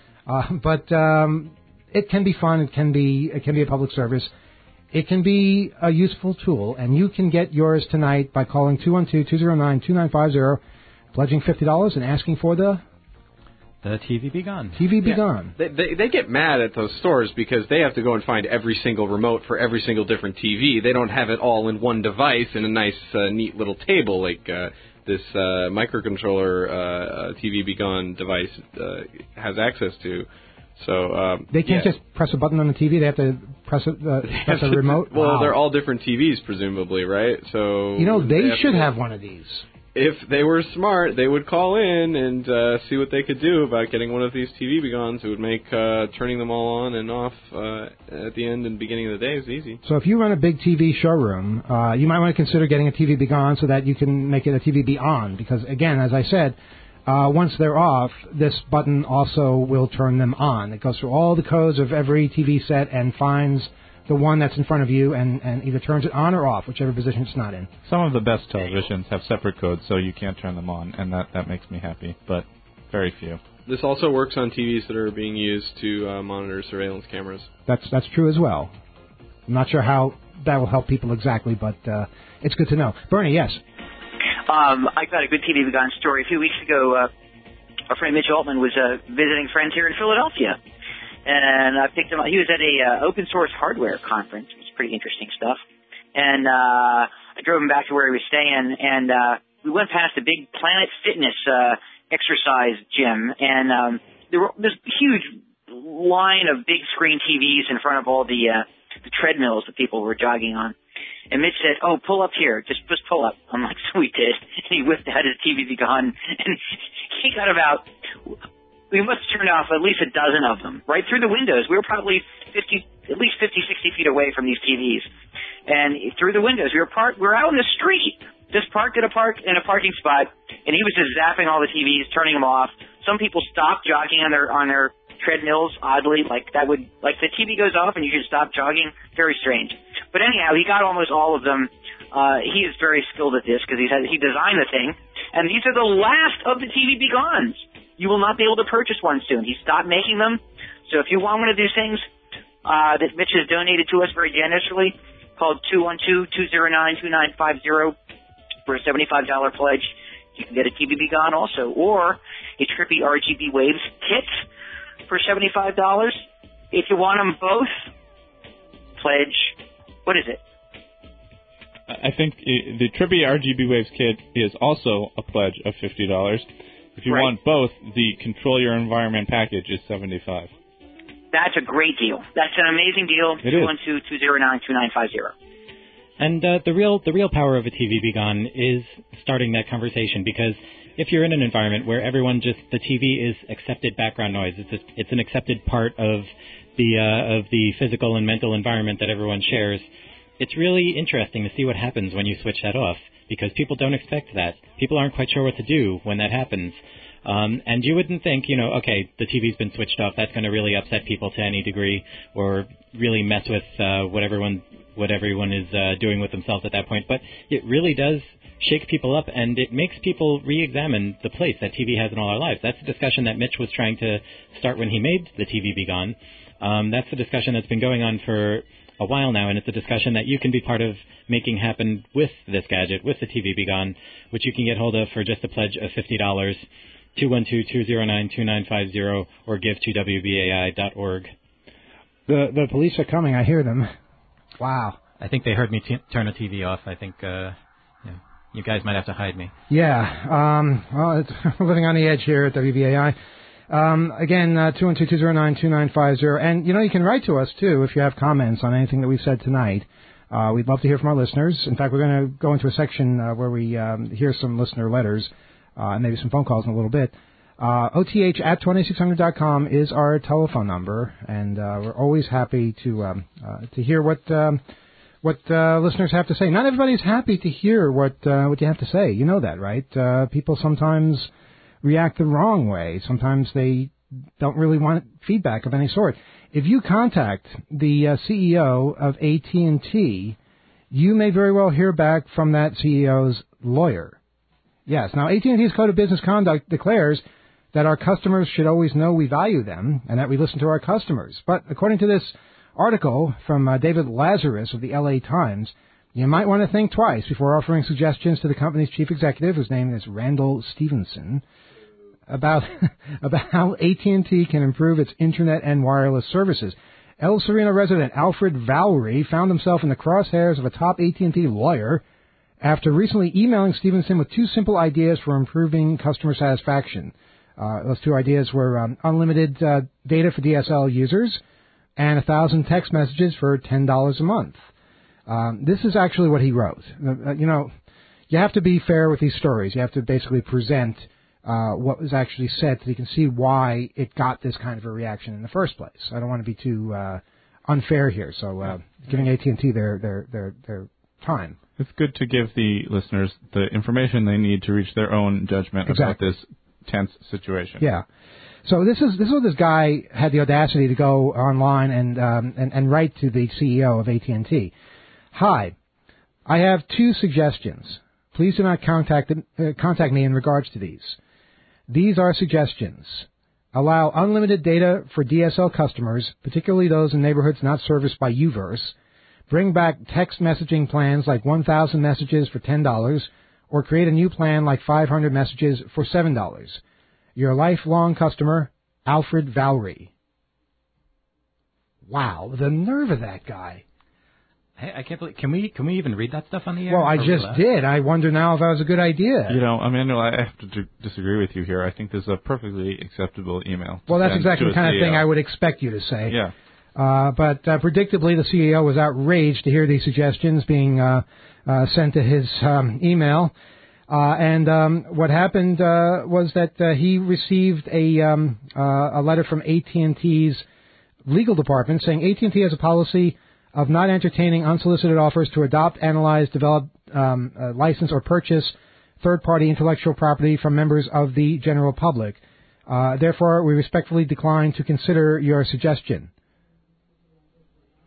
But it can be fun. It can be a public service. It can be a useful tool, and you can get yours tonight by calling 212-209-2950, pledging $50 and asking for the TV Be Gone. TV Be Gone. They get mad at those stores because they have to go and find every single remote for every single different TV. They don't have it all in one device in a nice, neat little table like this microcontroller TV Be Gone device has access to. So they can't just press a button on the TV. They have to press a remote. Well, wow. They're all different TVs, presumably, right? So they should have one of these. If they were smart, they would call in and see what they could do about getting one of these TV Be Gones. It would make turning them all on and off at the end and beginning of the day is easy. So if you run a big TV showroom, you might want to consider getting a TV Be Gone so that you can make it a TV Be On. Because, again, as I said, once they're off, this button also will turn them on. It goes through all the codes of every TV set and finds the one that's in front of you and either turns it on or off, whichever position it's not in. Some of the best televisions have separate codes, so you can't turn them on, and that makes me happy, but very few. This also works on TVs that are being used to monitor surveillance cameras. That's true as well. I'm not sure how that will help people exactly, but it's good to know. Bernie, yes? I got a good TV Be Gone story. A few weeks ago, our friend Mitch Altman was visiting friends here in Philadelphia. And I picked him up. He was at a open source hardware conference, which is pretty interesting stuff. And I drove him back to where he was staying, and we went past a big Planet Fitness exercise gym, and there was this huge line of big screen TVs in front of all the treadmills that people were jogging on. And Mitch said, "Oh, pull up here. Just pull up." I'm like, "So we did." And he whipped out his TV Be Gone, and he got about. We must turn off at least a dozen of them right through the windows. We were probably at least 50, 60 feet away from these TVs. And through the windows, we were out in the street, just parked in a parking spot, and he was just zapping all the TVs, turning them off. Some people stopped jogging on their treadmills, oddly, like the TV goes off and you should stop jogging. Very strange. But anyhow, he got almost all of them He is very skilled at this because he designed the thing. And these are the last of the TV Begons. You will not be able to purchase one soon. He stopped making them. So if you want one of these things that Mitch has donated to us very generously, called 212-209-2950 for a $75 pledge, you can get a TV Begon also, or a Trippy RGB Waves kit for $75. If you want them both, pledge, what is it? I think the Trippy RGB Waves kit is also a pledge of $50. If you want both, the Control Your Environment package is $75. That's a great deal. That's an amazing deal. 212-209-2950. And the real power of a TV Begon is starting that conversation, because if you're in an environment where the TV is accepted background noise, it's an accepted part of the physical and mental environment that everyone shares. It's really interesting to see what happens when you switch that off, because people don't expect that. People aren't quite sure what to do when that happens. And you wouldn't think, okay, the TV's been switched off, that's going to really upset people to any degree, or really mess with what everyone is doing with themselves at that point. But it really does shake people up, and it makes people re-examine the place that TV has in all our lives. That's a discussion that Mitch was trying to start when he made the TV Begon. That's a discussion that's been going on for a while now, and it's a discussion that you can be part of making happen with this gadget, with the TV Begon, which you can get hold of for just a pledge of $50, 212-209-2950, or give to WBAI.org. The police are coming. I hear them. Wow. I think they heard me turn a TV off. I think you guys might have to hide me. Yeah. Well, we're living on the edge here at WBAI. Again, 212-209-2950. And, you can write to us, too, if you have comments on anything that we've said tonight. We'd love to hear from our listeners. In fact, we're going to go into a section where we hear some listener letters and maybe some phone calls in a little bit. OTH@2600.com is our telephone number, and we're always happy to hear what listeners have to say. Not everybody's happy to hear what you have to say. You know that, right? People sometimes react the wrong way. Sometimes they don't really want feedback of any sort. If you contact the CEO of AT&T, you may very well hear back from that CEO's lawyer. Yes. Now, AT&T's Code of Business Conduct declares that our customers should always know we value them and that we listen to our customers. But according to this article from David Lazarus of the LA Times, you might want to think twice before offering suggestions to the company's chief executive, whose name is Randall Stevenson, about how AT&T can improve its internet and wireless services. El Sereno resident Alfred Valerie found himself in the crosshairs of a top AT&T lawyer after recently emailing Stevenson with two simple ideas for improving customer satisfaction. Those two ideas were unlimited data for DSL users and 1,000 text messages for $10 a month. This is actually what he wrote. You have to be fair with these stories. You have to basically present what was actually said so you can see why it got this kind of a reaction in the first place. I don't want to be too unfair here, so giving AT&T their time. It's good to give the listeners the information they need to reach their own judgment about this tense situation. Yeah. So this is what this guy had the audacity to go online and write to the CEO of AT&T. Hi, I have two suggestions. Please do not contact me in regards to these. These are suggestions. Allow unlimited data for DSL customers, particularly those in neighborhoods not serviced by UVerse. Bring back text messaging plans like 1,000 messages for $10, or create a new plan like 500 messages for $7. Your lifelong customer, Alfred Valerie. Wow, the nerve of that guy. Hey, I can't believe. Can we even read that stuff on the air? Well, I just did. I wonder now if that was a good idea. Emmanuel, I have to disagree with you here. I think this is a perfectly acceptable email. Well, that's exactly the kind of thing I would expect you to say. Yeah. But predictably, the CEO was outraged to hear these suggestions being sent to his email. And what happened was that he received a letter from AT&T's legal department saying AT&T has a policy of not entertaining unsolicited offers to adopt, analyze, develop, license, or purchase third-party intellectual property from members of the general public. Therefore, we respectfully decline to consider your suggestion.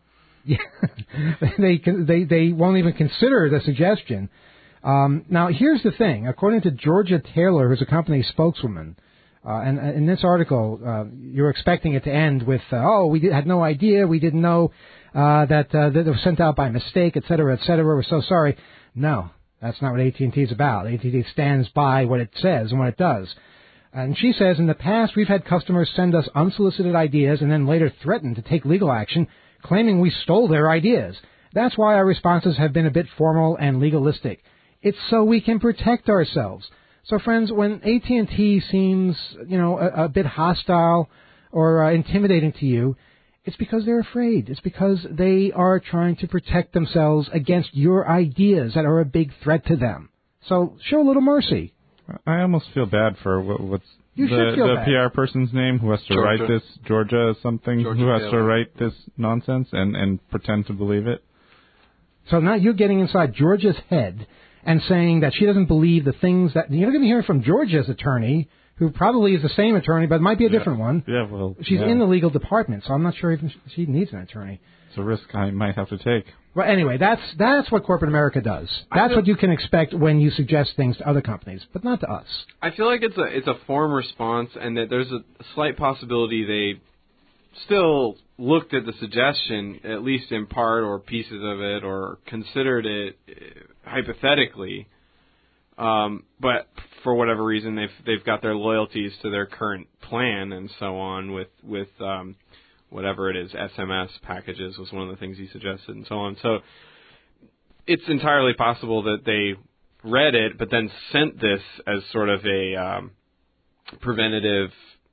They won't even consider the suggestion. Now, here's the thing. According to Georgia Taylor, who's a company spokeswoman, and in this article, you're expecting it to end with, we had no idea, we didn't know that it was sent out by mistake, et cetera, we're so sorry. No, that's not what AT&T is about. AT&T stands by what it says and what it does. And she says, in the past, we've had customers send us unsolicited ideas and then later threaten to take legal action, claiming we stole their ideas. That's why our responses have been a bit formal and legalistic. It's so we can protect ourselves. So, friends, when AT&T seems, a bit hostile or intimidating to you, it's because they're afraid. It's because they are trying to protect themselves against your ideas that are a big threat to them. So show a little mercy. I almost feel bad for what's the PR person's name who has to write this, Georgia something, Georgia who has Taylor. to write this nonsense and pretend to believe it. So now you're getting inside Georgia's head and saying that she doesn't believe the things that... You're going to hear from Georgia's attorney, who probably is the same attorney, but might be a different one. Yeah, well... She's in the legal department, so I'm not sure even she needs an attorney. It's a risk I might have to take. Well, anyway, that's what corporate America does. That's what you can expect when you suggest things to other companies, but not to us. I feel like it's a form response, and that there's a slight possibility they still looked at the suggestion, at least in part or pieces of it, or considered it hypothetically. But for whatever reason, they've got their loyalties to their current plan and so on with whatever it is, SMS packages was one of the things he suggested and so on. So it's entirely possible that they read it, but then sent this as sort of a preventative,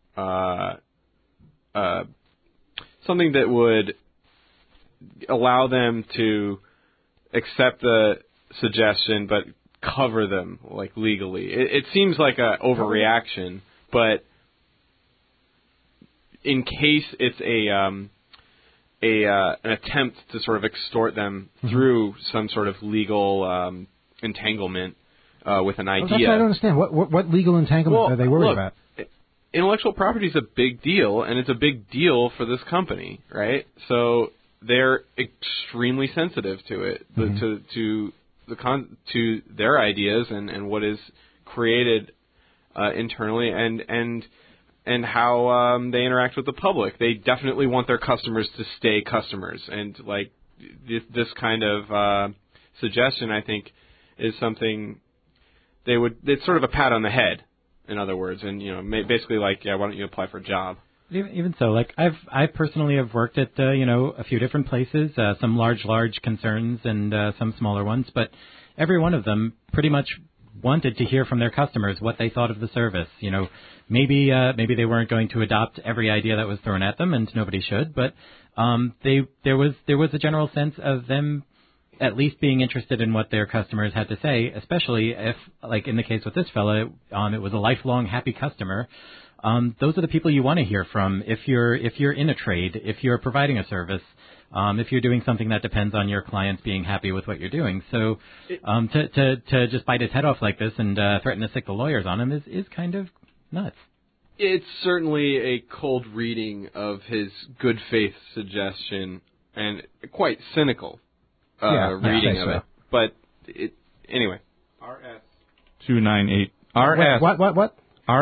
something that would allow them to accept the suggestion, but cover them like legally. It seems like a overreaction, but in case it's an attempt to sort of extort them through some sort of legal entanglement with an idea. That's what I don't understand. What legal entanglement are they worried about? Intellectual property is a big deal, and it's a big deal for this company, right? So they're extremely sensitive to it, to their ideas and what is created internally, and how they interact with the public. They definitely want their customers to stay customers, and like this kind of suggestion, I think, is something it's sort of a pat on the head, in other words, and basically like, why don't you apply for a job? Even so, like I personally have worked at a few different places, some large concerns and some smaller ones, but every one of them pretty much wanted to hear from their customers what they thought of the service. Maybe they weren't going to adopt every idea that was thrown at them, and nobody should, but there was a general sense of them at least being interested in what their customers had to say, especially if, like in the case with this fella, it was a lifelong happy customer. Those are the people you want to hear from if you're in a trade, if you're providing a service, if you're doing something that depends on your clients being happy with what you're doing. So to just bite his head off like this and threaten to stick the lawyers on him is kind of nuts. It's certainly a cold reading of his good faith suggestion and quite cynical reading of it. But anyway. RS298. What?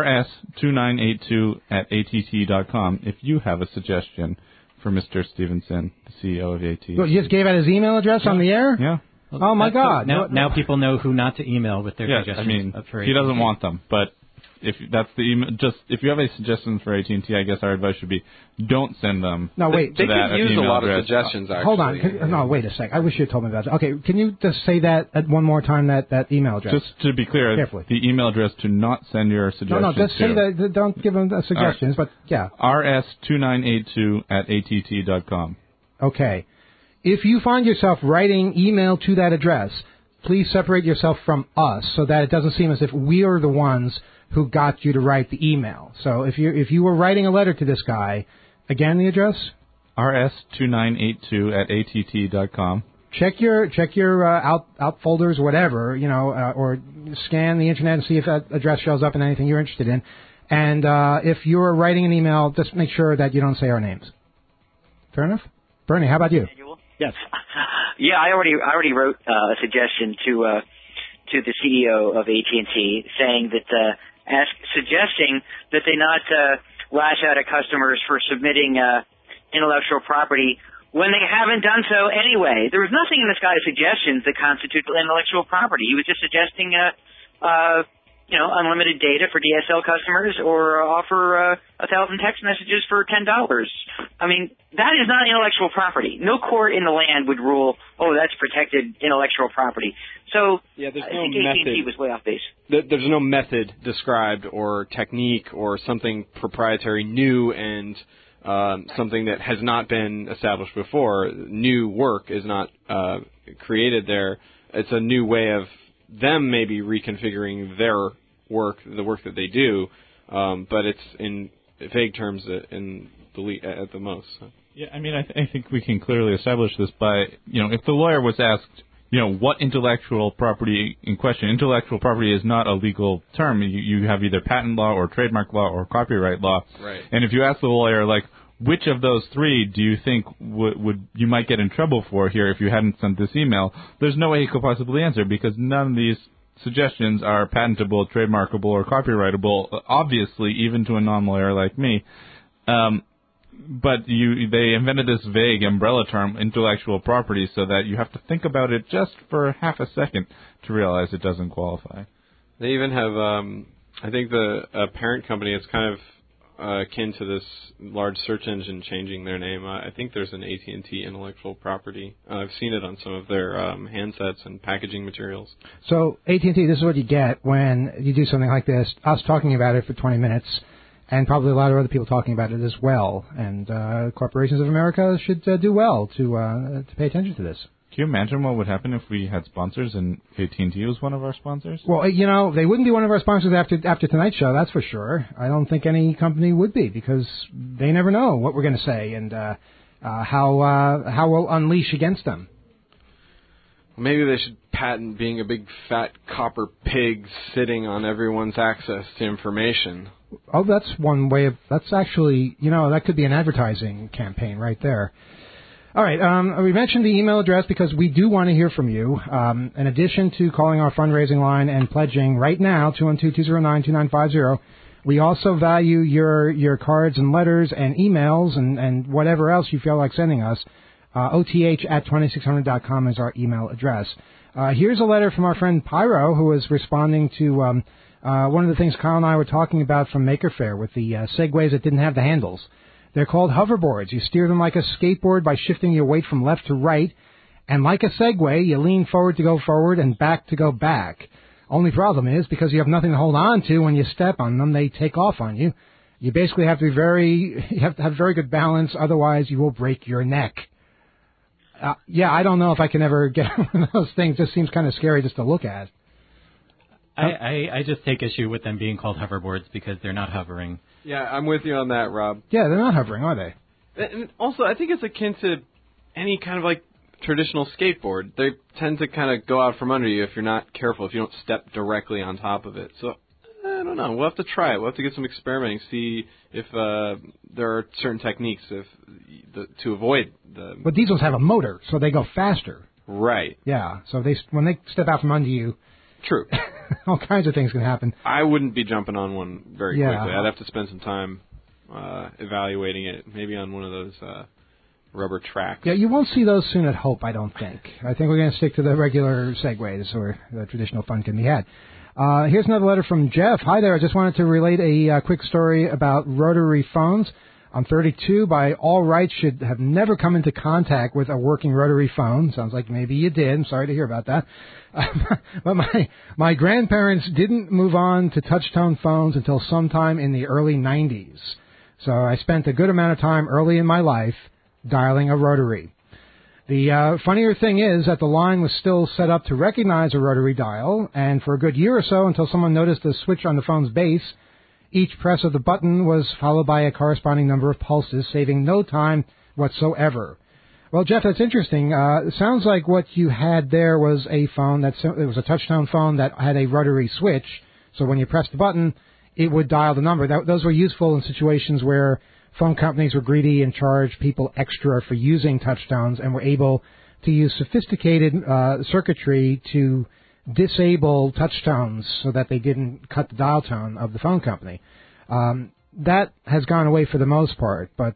RS2982@att.com if you have a suggestion for Mr. Stevenson, the CEO of AT&T. Well, you just gave out his email address on the air? Yeah. Oh, my God. Now people know who not to email with their suggestions. He doesn't want them, but if that's the email, if you have any suggestions for AT&T, I guess our advice should be don't send them. No, wait. They could use a lot address. of suggestions, actually. Hold on. No, wait a sec. I wish you had told me about that. Okay, can you just say that one more time, that email address? Just to be clear, Carefully. the email address to not send your suggestions No, just say that. Don't give them the suggestions, but yeah. RS2982@att.com. Okay. If you find yourself writing email to that address, please separate yourself from us so that it doesn't seem as if we are the ones who got you to write the email. So if you were writing a letter to this guy, again the address? RS2982@att.com. Check your out folders, whatever, or scan the internet and see if that address shows up in anything you're interested in. And if you're writing an email, just make sure that you don't say our names. Fair enough? Bernie, how about you? Yes. Yeah, I already wrote a suggestion to the CEO of AT&T saying that suggesting that they not lash out at customers for submitting intellectual property when they haven't done so anyway. There was nothing in this guy's suggestions that constitutes intellectual property. He was just suggesting unlimited data for DSL customers or offer 1,000 text messages for $10. I mean, that is not intellectual property. No court in the land would rule, oh, that's protected intellectual property. So there's I no think AT&T was way off base. There's no method described or technique or something proprietary new and something that has not been established before. New work is not created there. It's a new way of them maybe reconfiguring their work, the work that they do, but it's in vague terms at the most. So. Yeah, I mean, I think we can clearly establish this by, if the lawyer was asked, what intellectual property in question. Intellectual property is not a legal term. You have either patent law or trademark law or copyright law. Right. And if you ask the lawyer, which of those three do you think would you might get in trouble for here if you hadn't sent this email, there's no way he could possibly answer because none of these suggestions are patentable, trademarkable, or copyrightable, obviously, even to a non-lawyer like me. But they invented this vague umbrella term, intellectual property, so that you have to think about it just for half a second to realize it doesn't qualify. They even have, I think the parent company is kind of akin to this large search engine changing their name. I think there's an AT&T intellectual property. I've seen it on some of their handsets and packaging materials. So AT&T, this is what you get when you do something like this, us talking about it for 20 minutes, and probably a lot of other people talking about it as well. And corporations of America should do well to pay attention to this. Can you imagine what would happen if we had sponsors and AT&T was one of our sponsors? Well, they wouldn't be one of our sponsors after tonight's show, that's for sure. I don't think any company would be because they never know what we're going to say and how we'll unleash against them. Maybe they should patent being a big fat copper pig sitting on everyone's access to information. Oh, that's one way of... That's actually... that could be an advertising campaign right there. All right, we mentioned the email address because we do want to hear from you. In addition to calling our fundraising line and pledging right now, 212-209-2950, we also value your cards and letters and emails and whatever else you feel like sending us. OTH@2600.com is our email address. Here's a letter from our friend Pyro, who is responding to one of the things Kyle and I were talking about from Maker Faire with the Segways that didn't have the handles. They're called hoverboards. You steer them like a skateboard by shifting your weight from left to right. And like a Segway, you lean forward to go forward and back to go back. Only problem is, because you have nothing to hold on to when you step on them, they take off on you. You basically have to have very good balance, otherwise you will break your neck. I don't know if I can ever get one of those things. It just seems kind of scary just to look at. I just take issue with them being called hoverboards because they're not hovering. Yeah, I'm with you on that, Rob. Yeah, they're not hovering, are they? And also, I think it's akin to any kind of traditional skateboard. They tend to kind of go out from under you if you're not careful, if you don't step directly on top of it. So, I don't know. We'll have to try it. We'll have to get some experimenting, see if there are certain techniques to avoid the... But these ones have a motor, so they go faster. Right. Yeah, so when they step out from under you... True. All kinds of things can happen. I wouldn't be jumping on one very quickly. I'd have to spend some time evaluating it, maybe on one of those rubber tracks. Yeah, you won't see those soon at Hope, I don't think. I think we're going to stick to the regular Segways where the traditional fun can be had. Here's another letter from Jeff. Hi there. I just wanted to relate a quick story about rotary phones. I'm 32. By all rights, should have never come into contact with a working rotary phone. Sounds like maybe you did. I'm sorry to hear about that. But my grandparents didn't move on to touch-tone phones until sometime in the early 90s. So I spent a good amount of time early in my life dialing a rotary. The funnier thing is that the line was still set up to recognize a rotary dial, and for a good year or so, until someone noticed a switch on the phone's base, each press of the button was followed by a corresponding number of pulses, saving no time whatsoever. Well, Jeff, that's interesting. It sounds like what you had there was a phone it was a touch-tone phone that had a rotary switch, so when you pressed the button, it would dial the number. Those were useful in situations where phone companies were greedy and charged people extra for using touchstones and were able to use sophisticated circuitry to disable touchstones so that they didn't cut the dial tone of the phone company. That has gone away for the most part, but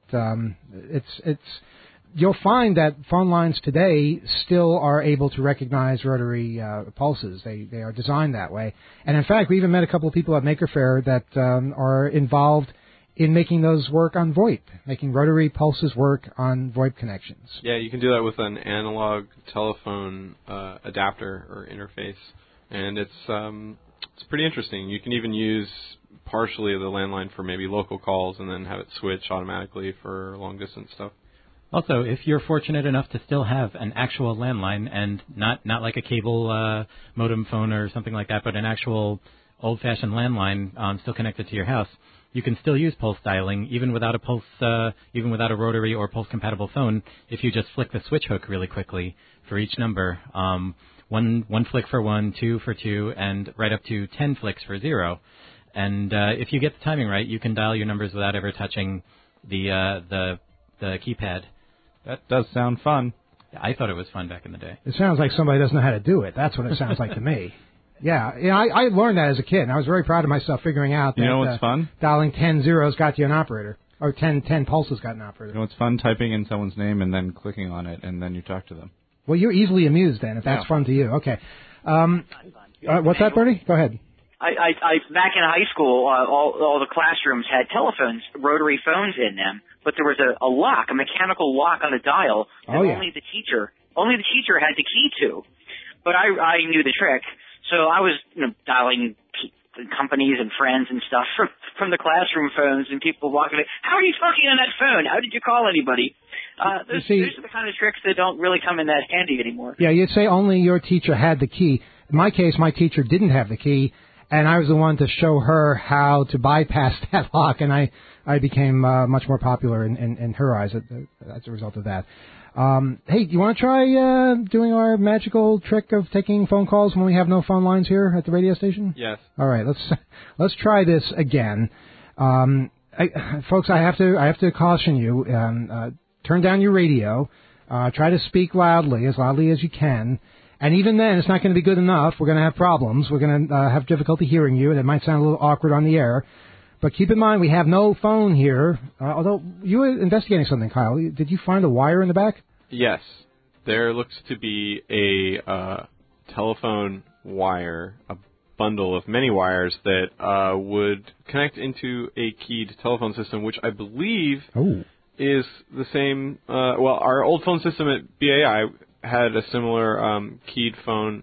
you'll find that phone lines today still are able to recognize rotary pulses. They are designed that way. And in fact, we even met a couple of people at Maker Faire that are involved in making those work on VoIP, making rotary pulses work on VoIP connections. Yeah, you can do that with an analog telephone adapter or interface, and it's pretty interesting. You can even use partially the landline for maybe local calls and then have it switch automatically for long-distance stuff. Also, if you're fortunate enough to still have an actual landline and not like a cable modem phone or something like that, but an actual old-fashioned landline still connected to your house, you can still use pulse dialing even without a rotary or pulse-compatible phone if you just flick the switch hook really quickly for each number. One flick for 1, 2 for 2, and right up to 10 flicks for 0. And if you get the timing right, you can dial your numbers without ever touching the keypad. That does sound fun. I thought it was fun back in the day. It sounds like somebody doesn't know how to do it. That's what it sounds like to me. Yeah, I learned that as a kid, and I was very proud of myself figuring out that you know what's fun? Dialing 10 zeros got you an operator, or 10 pulses got an operator. You know what's fun? Typing in someone's name and then clicking on it, and then you talk to them. Well, you're easily amused then, if that's fun to you. Okay. What's that, Bernie? Go ahead. I back in high school, all the classrooms had telephones, rotary phones in them, but there was a lock, a mechanical lock on the dial that only the teacher had the key to. But I knew the trick, so I was dialing companies and friends and stuff from the classroom phones, and people walking in. How are you talking on that phone? How did you call anybody? Those are the kind of tricks that don't really come in that handy anymore. Yeah, you'd say only your teacher had the key. In my case, my teacher didn't have the key, and I was the one to show her how to bypass that lock, and I became much more popular in her eyes as a result of that. Hey, do you want to try doing our magical trick of taking phone calls when we have no phone lines here at the radio station? Yes. All right, let's try this again. Folks, I have to caution you. Turn down your radio. Try to speak loudly as you can. And even then, it's not going to be good enough. We're going to have problems. We're going to have difficulty hearing you, and it might sound a little awkward on the air. But keep in mind, we have no phone here. Although you were investigating something, Kyle. Did you find a wire in the back? Yes. There looks to be a telephone wire, a bundle of many wires that would connect into a keyed telephone system, which I believe is the same. Our old phone system at BAI had a similar keyed phone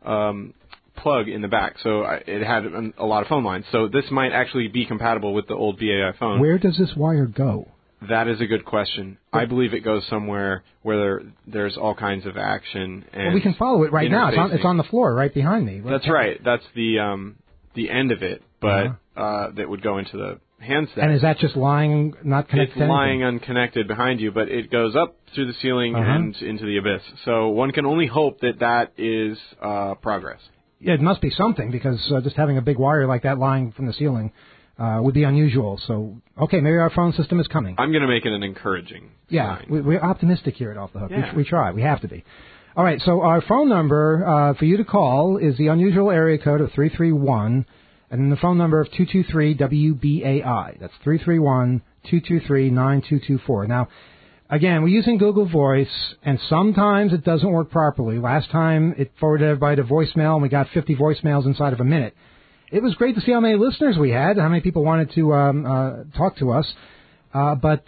plug in the back, so it had a lot of phone lines. So this might actually be compatible with the old BAI phone. Where does this wire go? That is a good question. I believe it goes somewhere where there's all kinds of action. And well, we can follow it right now. It's on the floor right behind me. That's right. That's the end of it, but that would go into the handset. And is that just lying, not connected? It's lying unconnected behind you, but it goes up through the ceiling and into the abyss. So one can only hope that is progress. Yeah, it must be something, because just having a big wire like that lying from the ceiling would be unusual. So, okay, maybe our phone system is coming. I'm going to make it an encouraging sign. We're optimistic here at Off the Hook. Yeah. We try. We have to be. All right, so our phone number for you to call is the unusual area code of 331, and then the phone number of 223-WBAI. That's 331-223-9224. Now, again, we're using Google Voice, and sometimes it doesn't work properly. Last time, it forwarded everybody to voicemail, and we got 50 voicemails inside of a minute. It was great to see how many listeners we had, how many people wanted to talk to us. But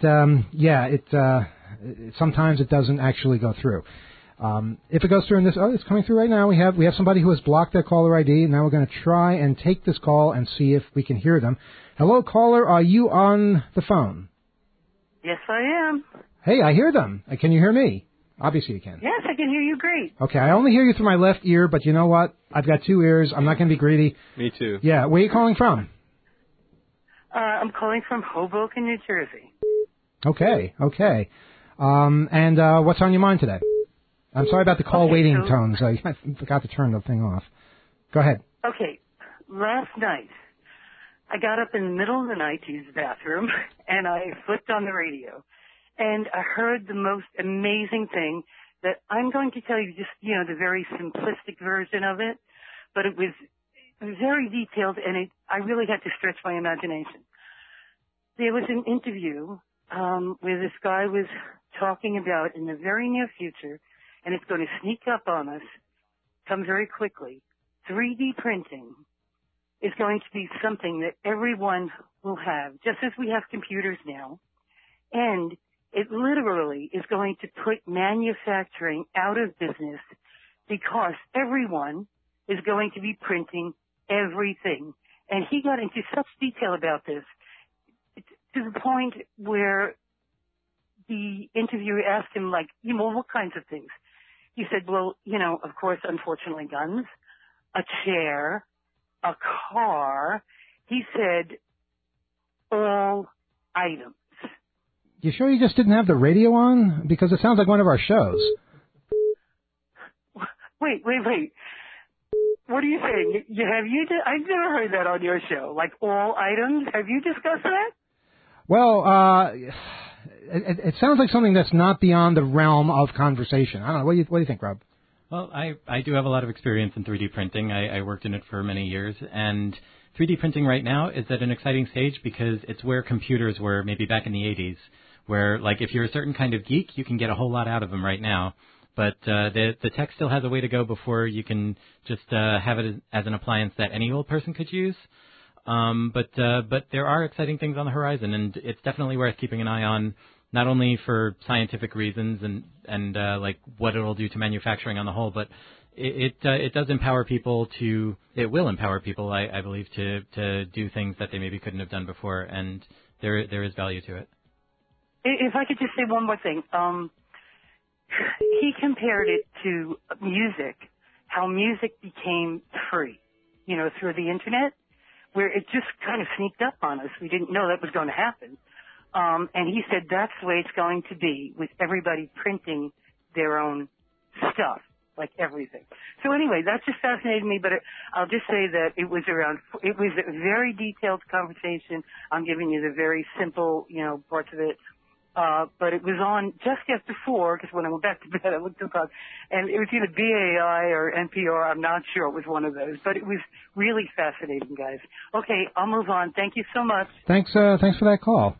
sometimes it doesn't actually go through. If it goes through in this, it's coming through right now. We have somebody who has blocked their caller ID. Now we're going to try and take this call and see if we can hear them. Hello, caller. Are you on the phone? Yes, I am. Hey, I hear them. Can you hear me? Obviously you can. Yes, I can hear you great. Okay, I only hear you through my left ear, but you know what? I've got two ears. I'm not going to be greedy. Me too. Yeah, where are you calling from? I'm calling from Hoboken, New Jersey. Okay. And what's on your mind today? I'm sorry about the call waiting tones. I forgot to turn the thing off. Go ahead. Okay, last night I got up in the middle of the night to use the bathroom, and I flipped on the radio. And I heard the most amazing thing that I'm going to tell you just, the very simplistic version of it, but it was very detailed, and I really had to stretch my imagination. There was an interview where this guy was talking about in the very near future, and it's going to sneak up on us, come very quickly. 3D printing is going to be something that everyone will have, just as we have computers now. And it literally is going to put manufacturing out of business because everyone is going to be printing everything. And he got into such detail about this to the point where the interviewer asked him, what kinds of things? He said, well, of course, unfortunately, guns, a chair, a car. He said, all items. You sure you just didn't have the radio on? Because it sounds like one of our shows. Wait. What are you saying? I've never heard that on your show. Like all items? Have you discussed that? Well, it sounds like something that's not beyond the realm of conversation. I don't know. What do you think, Rob? Well, I do have a lot of experience in 3D printing. I worked in it for many years, and 3D printing right now is at an exciting stage because it's where computers were maybe back in the 80s, where, if you're a certain kind of geek, you can get a whole lot out of them right now. But the tech still has a way to go before you can just have it as an appliance that any old person could use. But there are exciting things on the horizon, and it's definitely worth keeping an eye on, not only for scientific reasons and what it'll do to manufacturing on the whole, but it does empower people it will empower people, I believe, to do things that they maybe couldn't have done before, and there is value to it. If I could just say one more thing. He compared it to music, how music became free, through the internet, where it just kind of sneaked up on us. We didn't know that was going to happen. And he said that's the way it's going to be with everybody printing their own stuff, like everything. So anyway, that just fascinated me, but I'll just say that it was a very detailed conversation. I'm giving you the very simple, parts of it. But it was on just after 4, because when I went back to bed, I looked up, and it was either BAI or NPR. I'm not sure. It was one of those. But it was really fascinating, guys. Okay, I'll move on. Thank you so much. Thanks for that call.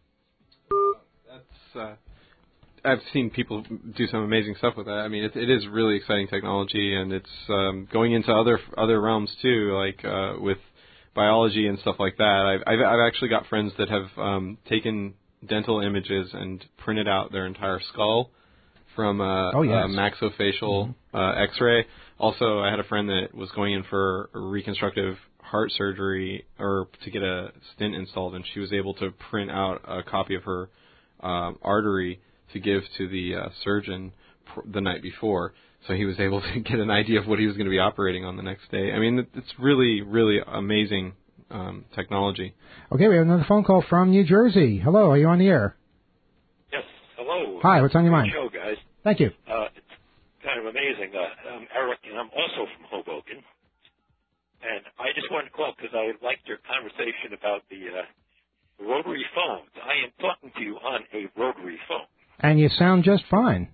I've seen people do some amazing stuff with that. I mean, it is really exciting technology, and it's going into other realms too, like with biology and stuff like that. I've actually got friends that have taken dental images and printed out their entire skull from a maxillofacial X-ray. Also, I had a friend that was going in for reconstructive heart surgery or to get a stent installed, and she was able to print out a copy of her artery to give to the surgeon the night before. So he was able to get an idea of what he was going to be operating on the next day. I mean, it's really, really amazing technology. Okay, we have another phone call from New Jersey. Hello, are you on the air? Yes, hello. Hi, what's on your mind? Show, guys. Thank you. It's kind of amazing. I'm Eric, and I'm also from Hoboken. And I just wanted to call because I liked your conversation about the rotary phones. I am talking to you on a rotary phone. And you sound just fine.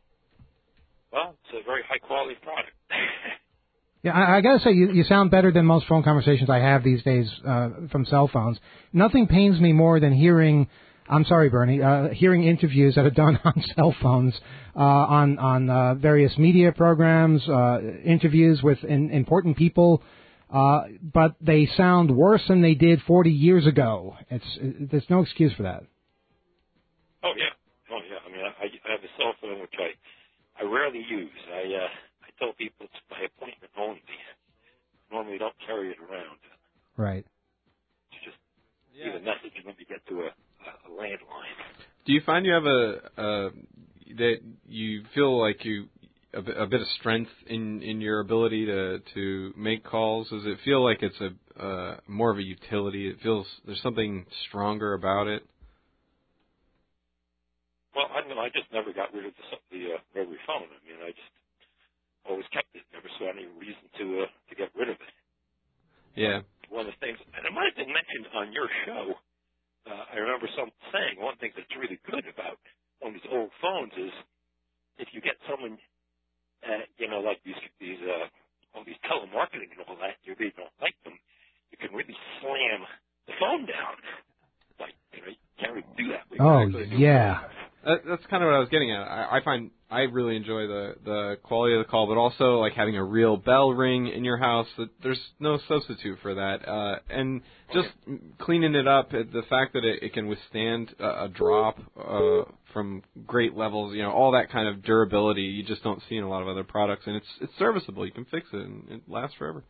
Well, it's a very high-quality product. Yeah, I got to say, you sound better than most phone conversations I have these days from cell phones. Nothing pains me more than hearing, I'm sorry, Bernie, hearing interviews that are done on cell phones, on various media programs, interviews with important people, but they sound worse than they did 40 years ago. There's no excuse for that. Oh, yeah. I mean, I have a cell phone, which I rarely use. I tell people it's by appointment only. Normally don't carry it around. Right. It's just leave a message and then you get to a landline. Do you find you have that you feel like a bit of strength in your ability to make calls? Does it feel like it's a more of a utility? It feels there's something stronger about it? Well, I don't know. I just never got rid of the rotary phone. I mean, I just always kept it. Never saw any reason to get rid of it. Yeah. one of the things, and it might have been mentioned on your show. I remember some saying one thing that's really good about one of these old phones is if you get someone, like these all these telemarketing and all that, you really don't like them, you can really slam the phone down. Like, you can't really do that. Yeah. That's kind of what I was getting at. I find I really enjoy the quality of the call, but also like having a real bell ring in your house. There's no substitute for that. And just cleaning it up, the fact that it can withstand a drop from great levels, all that kind of durability you just don't see in a lot of other products. And it's serviceable. You can fix it, and it lasts forever.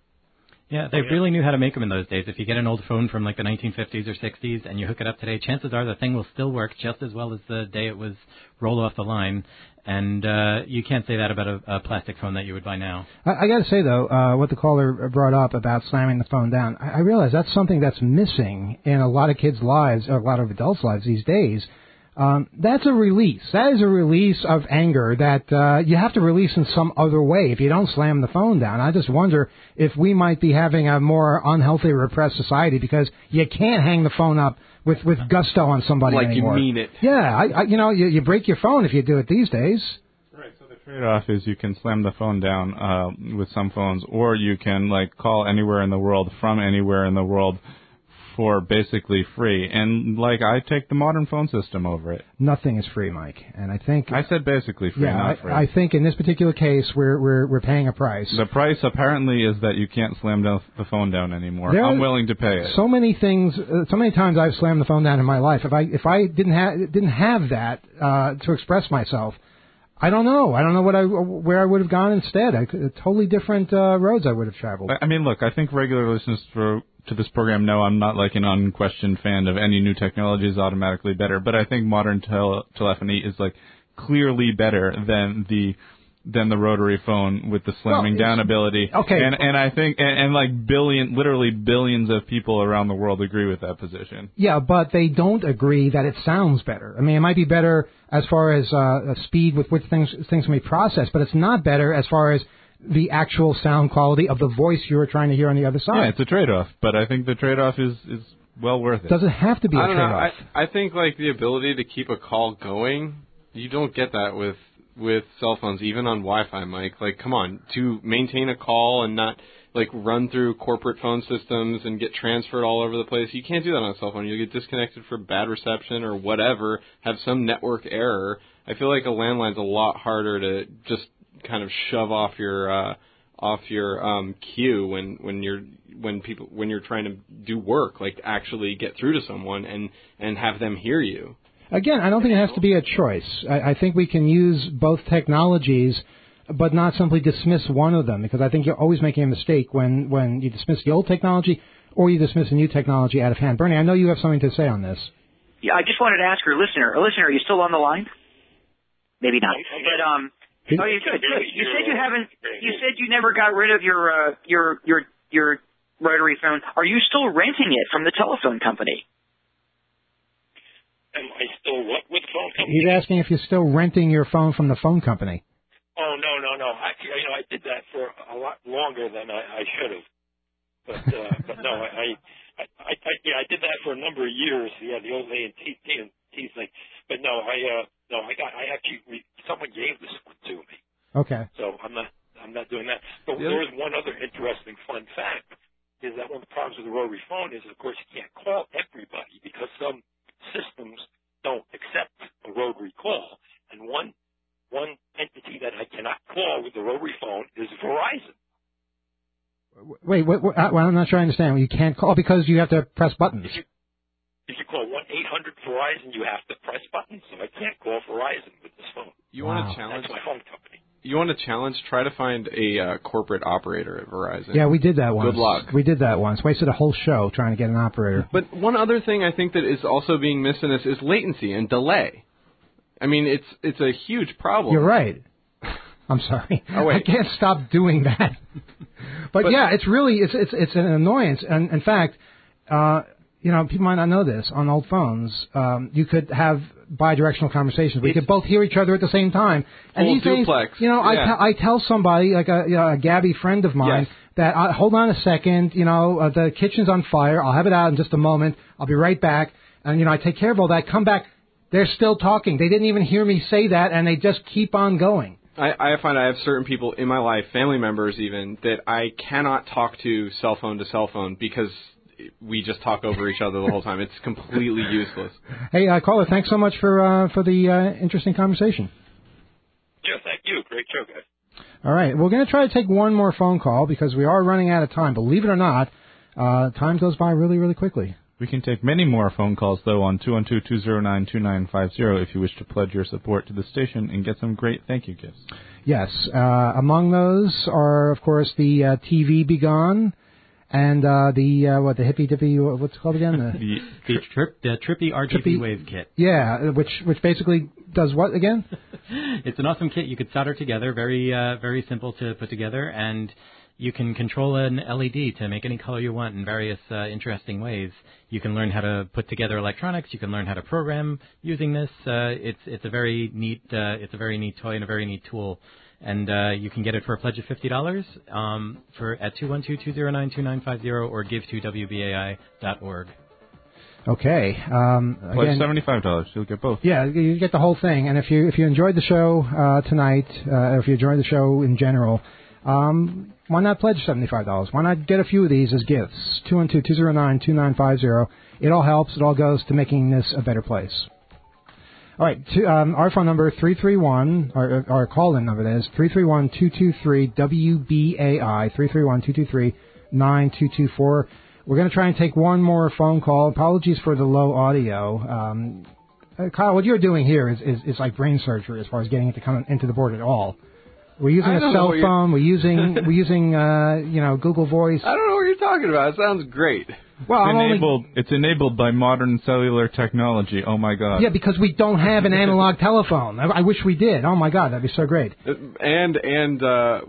Yeah, they really knew how to make them in those days. If you get an old phone from like the 1950s or 60s and you hook it up today, chances are the thing will still work just as well as the day it was rolled off the line. And you can't say that about a plastic phone that you would buy now. I got to say, though, what the caller brought up about slamming the phone down, I realize that's something that's missing in a lot of kids' lives, or a lot of adults' lives these days. That's a release. That is a release of anger that you have to release in some other way if you don't slam the phone down. I just wonder if we might be having a more unhealthy, repressed society because you can't hang the phone up with gusto on somebody anymore. Like you mean it. Yeah, you break your phone if you do it these days. Right, so the trade-off is you can slam the phone down with some phones, or you can call anywhere in the world from anywhere in the world for basically free, and I take the modern phone system over it. Nothing is free, Mike, and I think I said basically free, not free. I think in this particular case we're paying a price. The price apparently is that you can't slam the phone down anymore. I'm willing to pay it. So many things, so many times I've slammed the phone down in my life. If I didn't have that to express myself, I don't know where I would have gone instead. Totally different roads I would have traveled. I mean, look, I think regular listeners to this program know I'm not an unquestioned fan of any new technology is automatically better, but I think modern telephony is clearly better than the rotary phone with the slamming down ability. Okay. And I think literally billions of people around the world agree with that position. Yeah, but they don't agree that it sounds better. I mean, it might be better as far as speed with which things can be processed, but it's not better as far as the actual sound quality of the voice you're trying to hear on the other side. Yeah, it's a trade-off, but I think the trade-off is well worth it. Does it have to be a trade-off? I think the ability to keep a call going, you don't get that with cell phones, even on Wi-Fi, Mike. Come on, to maintain a call and not run through corporate phone systems and get transferred all over the place. You can't do that on a cell phone. You'll get disconnected for bad reception or whatever, have some network error. I feel like a landline's a lot harder to just kind of shove off your queue when you're trying to do work, actually get through to someone and have them hear you. Again, I don't think it has to be a choice. I think we can use both technologies, but not simply dismiss one of them, because I think you're always making a mistake when you dismiss the old technology or you dismiss the new technology out of hand. Bernie, I know you have something to say on this. Yeah, I just wanted to ask our listener. Are you still on the line? Maybe not. But oh, you good. You said you haven't. You said you never got rid of your rotary phone. Are you still renting it from the telephone company? Am I still what with the phone company? He's asking if you're still renting your phone from the phone company. Oh no. Actually, I did that for a lot longer than I should have. But no, I did that for a number of years. Yeah, the old AT&T thing. But no, someone gave this one to me. Okay. So I'm not doing that. But there was one other interesting fun fact, is that one of the problems with the rotary phone is, of course, you can't call everybody because some systems don't accept a rotary call. And one entity that I cannot call with the rotary phone is Verizon. Wait, I'm not sure I understand. You can't call because you have to press buttons. If you call 1-800-VERIZON, you have to press buttons, so I can't call Verizon with this phone. You want to challenge? That's my phone company. You want to challenge? Try to find a corporate operator at Verizon. Yeah, we did that once. Good luck. We did that once. Wasted a whole show trying to get an operator. But one other thing I think that is also being missed in this is latency and delay. I mean, it's a huge problem. You're right. I'm sorry. Oh, wait. I can't stop doing that. But yeah, it's an annoyance. And in fact, people might not know this. On old phones, you could have bi-directional conversations. We could both hear each other at the same time. And these duplex. days, I tell somebody, like a Gabby friend of mine, that hold on a second, the kitchen's on fire. I'll have it out in just a moment. I'll be right back. And, I take care of all that. Come back. They're still talking. They didn't even hear me say that, and they just keep on going. I find I have certain people in my life, family members even, that I cannot talk to cell phone because we just talk over each other the whole time. It's completely useless. Hey, caller, thanks so much for the interesting conversation. Yeah, thank you. Great show, guys. All right, we're going to try to take one more phone call because we are running out of time. Believe it or not, time goes by really, really quickly. We can take many more phone calls, though, on 212-209-2950 if you wish to pledge your support to the station and get some great thank you gifts. Yes. Among those are, of course, the TV Be Gone and the Hippy Dippy, what's it called again? The Trippy RGB Wave Kit. Yeah, which basically does what again? It's an awesome kit you could solder together, very simple to put together, and you can control an LED to make any color you want in various interesting ways. You can learn how to put together electronics. You can learn how to program using this. It's a very neat toy and a very neat tool. And you can get it for a pledge of $50 at 212-209-2950 or give to WBAI.org. Okay. Pledge $75. You'll get both. Yeah, you get the whole thing. And if you enjoyed the show tonight, or if you enjoyed the show in general, why not pledge $75? Why not get a few of these as gifts? 212-209-2950. It all helps. It all goes to making this a better place. All right. Our phone number, 331, our call-in number, that is 331-223-WBAI, 331-223-9224. We're going to try and take one more phone call. Apologies for the low audio. Kyle, what you're doing here is like brain surgery as far as getting it to come into the board at all. We're using a cell phone. We're using Google Voice. I don't know what you're talking about. It sounds great. Well, it's enabled by modern cellular technology. Oh my God. Yeah, because we don't have an analog telephone. I wish we did. Oh my God, that'd be so great. And a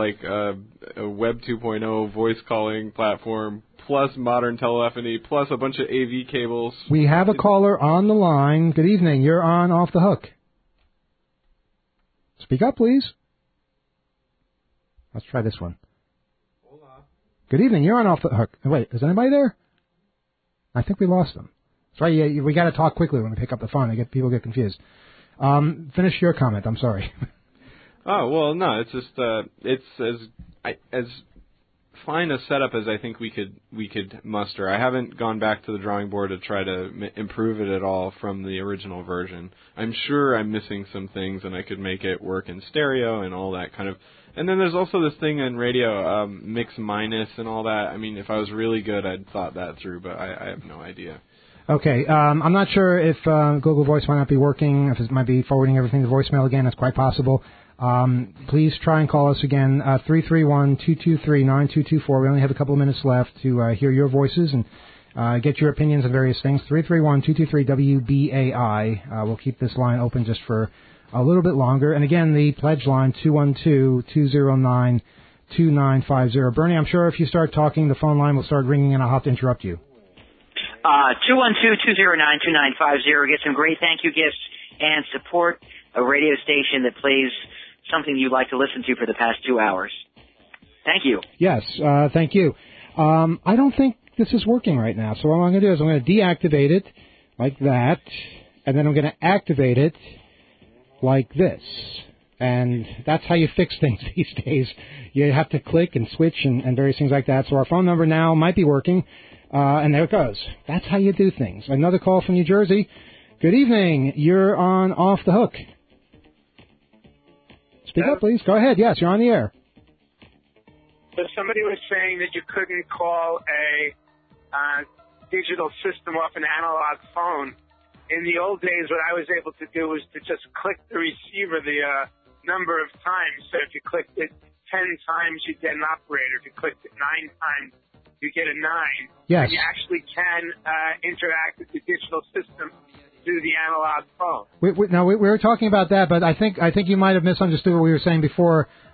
Web 2.0 voice calling platform, plus modern telephony, plus a bunch of AV cables. We have a caller on the line. Good evening. You're on Off the Hook. Speak up, please. Let's try this one. Hold on. Good evening. You're on Off the Hook. Wait, is anybody there? I think we lost them. That's right. Yeah, we got to talk quickly when we pick up the phone. People get confused. Finish your comment. I'm sorry. Oh well, no. It's just it's as fine a setup as I think we could muster. I haven't gone back to the drawing board to try to improve it at all from the original version. I'm sure I'm missing some things, and I could make it work in stereo and all that kind of. And then there's also this thing in radio, mix minus and all that. I mean, if I was really good, I'd thought that through, but I have no idea. Okay, I'm not sure if Google Voice might not be working, if it might be forwarding everything to voicemail again. That's quite possible. Please try and call us again, 331-223-9224. We only have a couple of minutes left to hear your voices and get your opinions on various things. 331-223-WBAI. We'll keep this line open just for a little bit longer. And again, the pledge line, 212-209-2950. Bernie, I'm sure if you start talking, the phone line will start ringing and I'll have to interrupt you. 212-209-2950. Get some great thank you gifts and support a radio station that plays something you'd like to listen to for the past 2 hours. Thank you. Yes, thank you. I don't think this is working right now. So what I'm going to do is I'm going to deactivate it like that, and then I'm going to activate it like this. And that's how you fix things these days. You have to click and switch and various things like that. So our phone number now might be working, and there it goes. That's how you do things. Another call from New Jersey. Good evening. You're on Off the Hook. Speak up, please. Go ahead. Yes, you're on the air. So somebody was saying that you couldn't call a digital system off an analog phone. In the old days, what I was able to do was to just click the receiver the number of times. So if you clicked it 10 times, you get an operator. If you clicked it 9 times, you get a 9. Yes. And you actually can interact with the digital system through the analog phone. We were talking about that, but I think you might have misunderstood what we were saying before.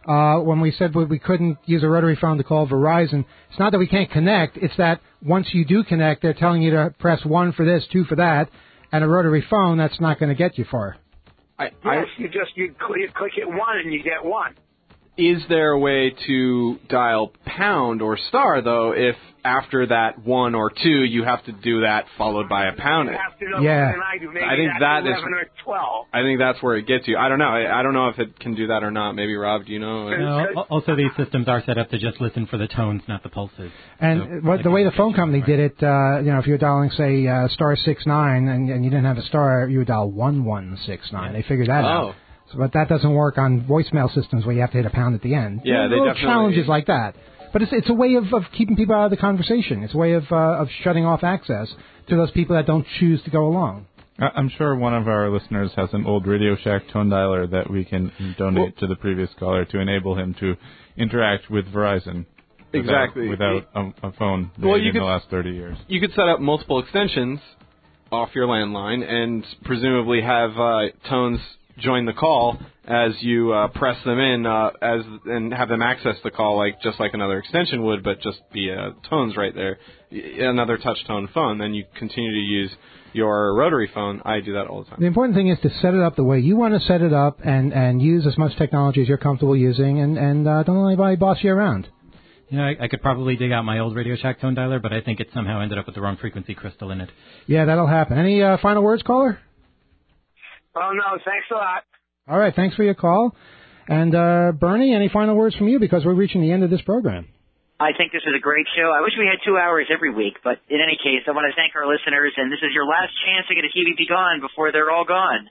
when we said we couldn't use a rotary phone to call Verizon. It's not that we can't connect. It's that once you do connect, they're telling you to press 1 for this, 2 for that, and a rotary phone, that's not going to get you far. Yes, you click it 1 and you get 1. Is there a way to dial pound or star, though, if after that 1 or 2 you have to do that followed by a pound? You have to know Yeah. more than I do. Maybe I think that's that 11 or 12. I think that's where it gets you. I don't know. I don't know if it can do that or not. Maybe, Rob, do you know? Also, these systems are set up to just listen for the tones, not the pulses. And the way the phone company did it, if you were dialing, say, star 69 and you didn't have a star, you would dial 1169. They figured that out. So, but that doesn't work on voicemail systems where you have to hit a pound at the end. Yeah, they little definitely challenges like that. But it's a way of keeping people out of the conversation. It's a way of shutting off access to those people that don't choose to go along. I'm sure one of our listeners has an old Radio Shack tone dialer that we can donate to the previous caller to enable him to interact with Verizon. Without a phone made in the last 30 years. You could set up multiple extensions off your landline and presumably have tones join the call as you press them in and have them access the call just like another extension would, but just be tones right there. Another touch tone phone. Then you continue to use your rotary phone. I do that all the time. The important thing is to set it up the way you want to set it up and use as much technology as you're comfortable using and don't let anybody boss you around. You know, I could probably dig out my old Radio Shack tone dialer, but I think it somehow ended up with the wrong frequency crystal in it. Yeah, that'll happen. Any final words, caller? Oh, no, thanks a lot. All right, thanks for your call. And Bernie, any final words from you because we're reaching the end of this program? I think this is a great show. I wish we had 2 hours every week, but in any case, I want to thank our listeners, and this is your last chance to get a TVP Gone before they're all gone.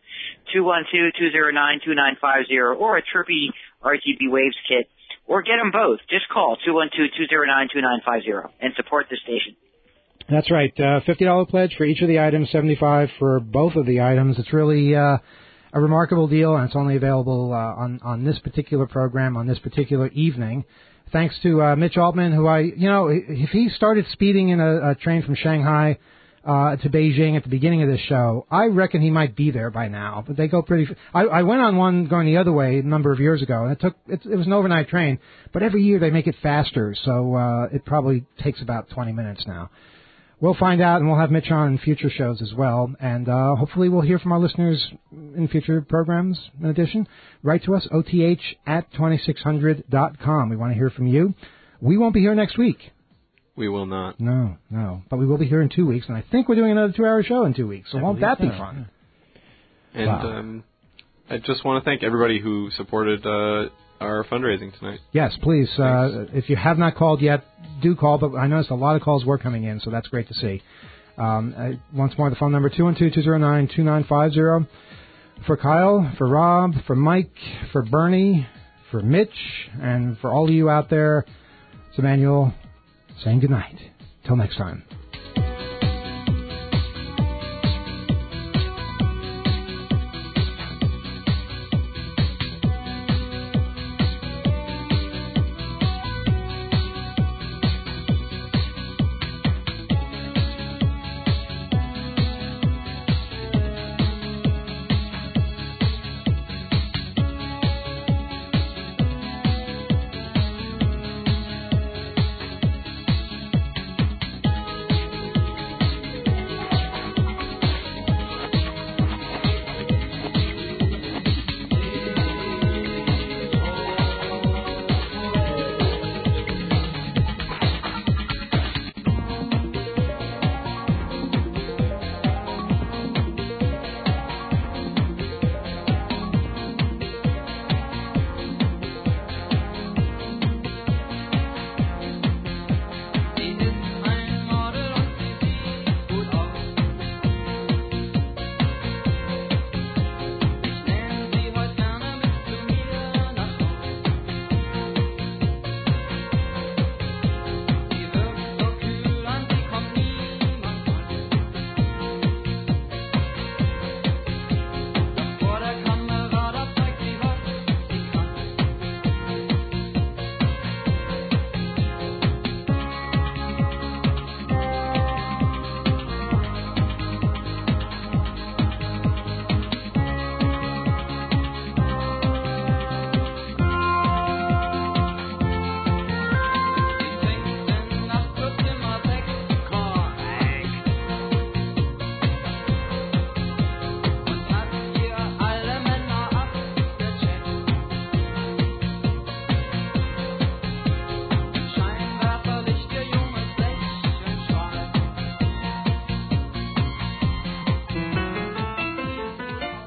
212-209-2950 or a Chirpy RGB Waves kit, or get them both. Just call 212-209-2950 and support the station. That's right. $50 pledge for each of the items, $75 for both of the items. It's really a remarkable deal, and it's only available on this particular program, on this particular evening. Thanks to Mitch Altman, who if he started speeding in a train from Shanghai to Beijing at the beginning of this show, I reckon he might be there by now. But they go pretty. I went on one going the other way a number of years ago, and it was an overnight train. But every year they make it faster, so it probably takes about 20 minutes now. We'll find out, and we'll have Mitch on in future shows as well. And hopefully we'll hear from our listeners in future programs in addition. Write to us, oth@2600.com. We want to hear from you. We won't be here next week. We will not. No. But we will be here in 2 weeks, and I think we're doing another 2-hour show in 2 weeks. So won't that be fun? And wow. I just want to thank everybody who supported our fundraising tonight. Yes, please. If you have not called yet, do call. But I noticed a lot of calls were coming in, so that's great to see. Once more, the phone number, 212-209-2950. For Kyle, for Rob, for Mike, for Bernie, for Mitch, and for all of you out there, it's Emmanuel saying goodnight. Till next time.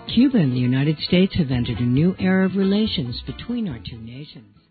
Cuba and the United States have entered a new era of relations between our two nations.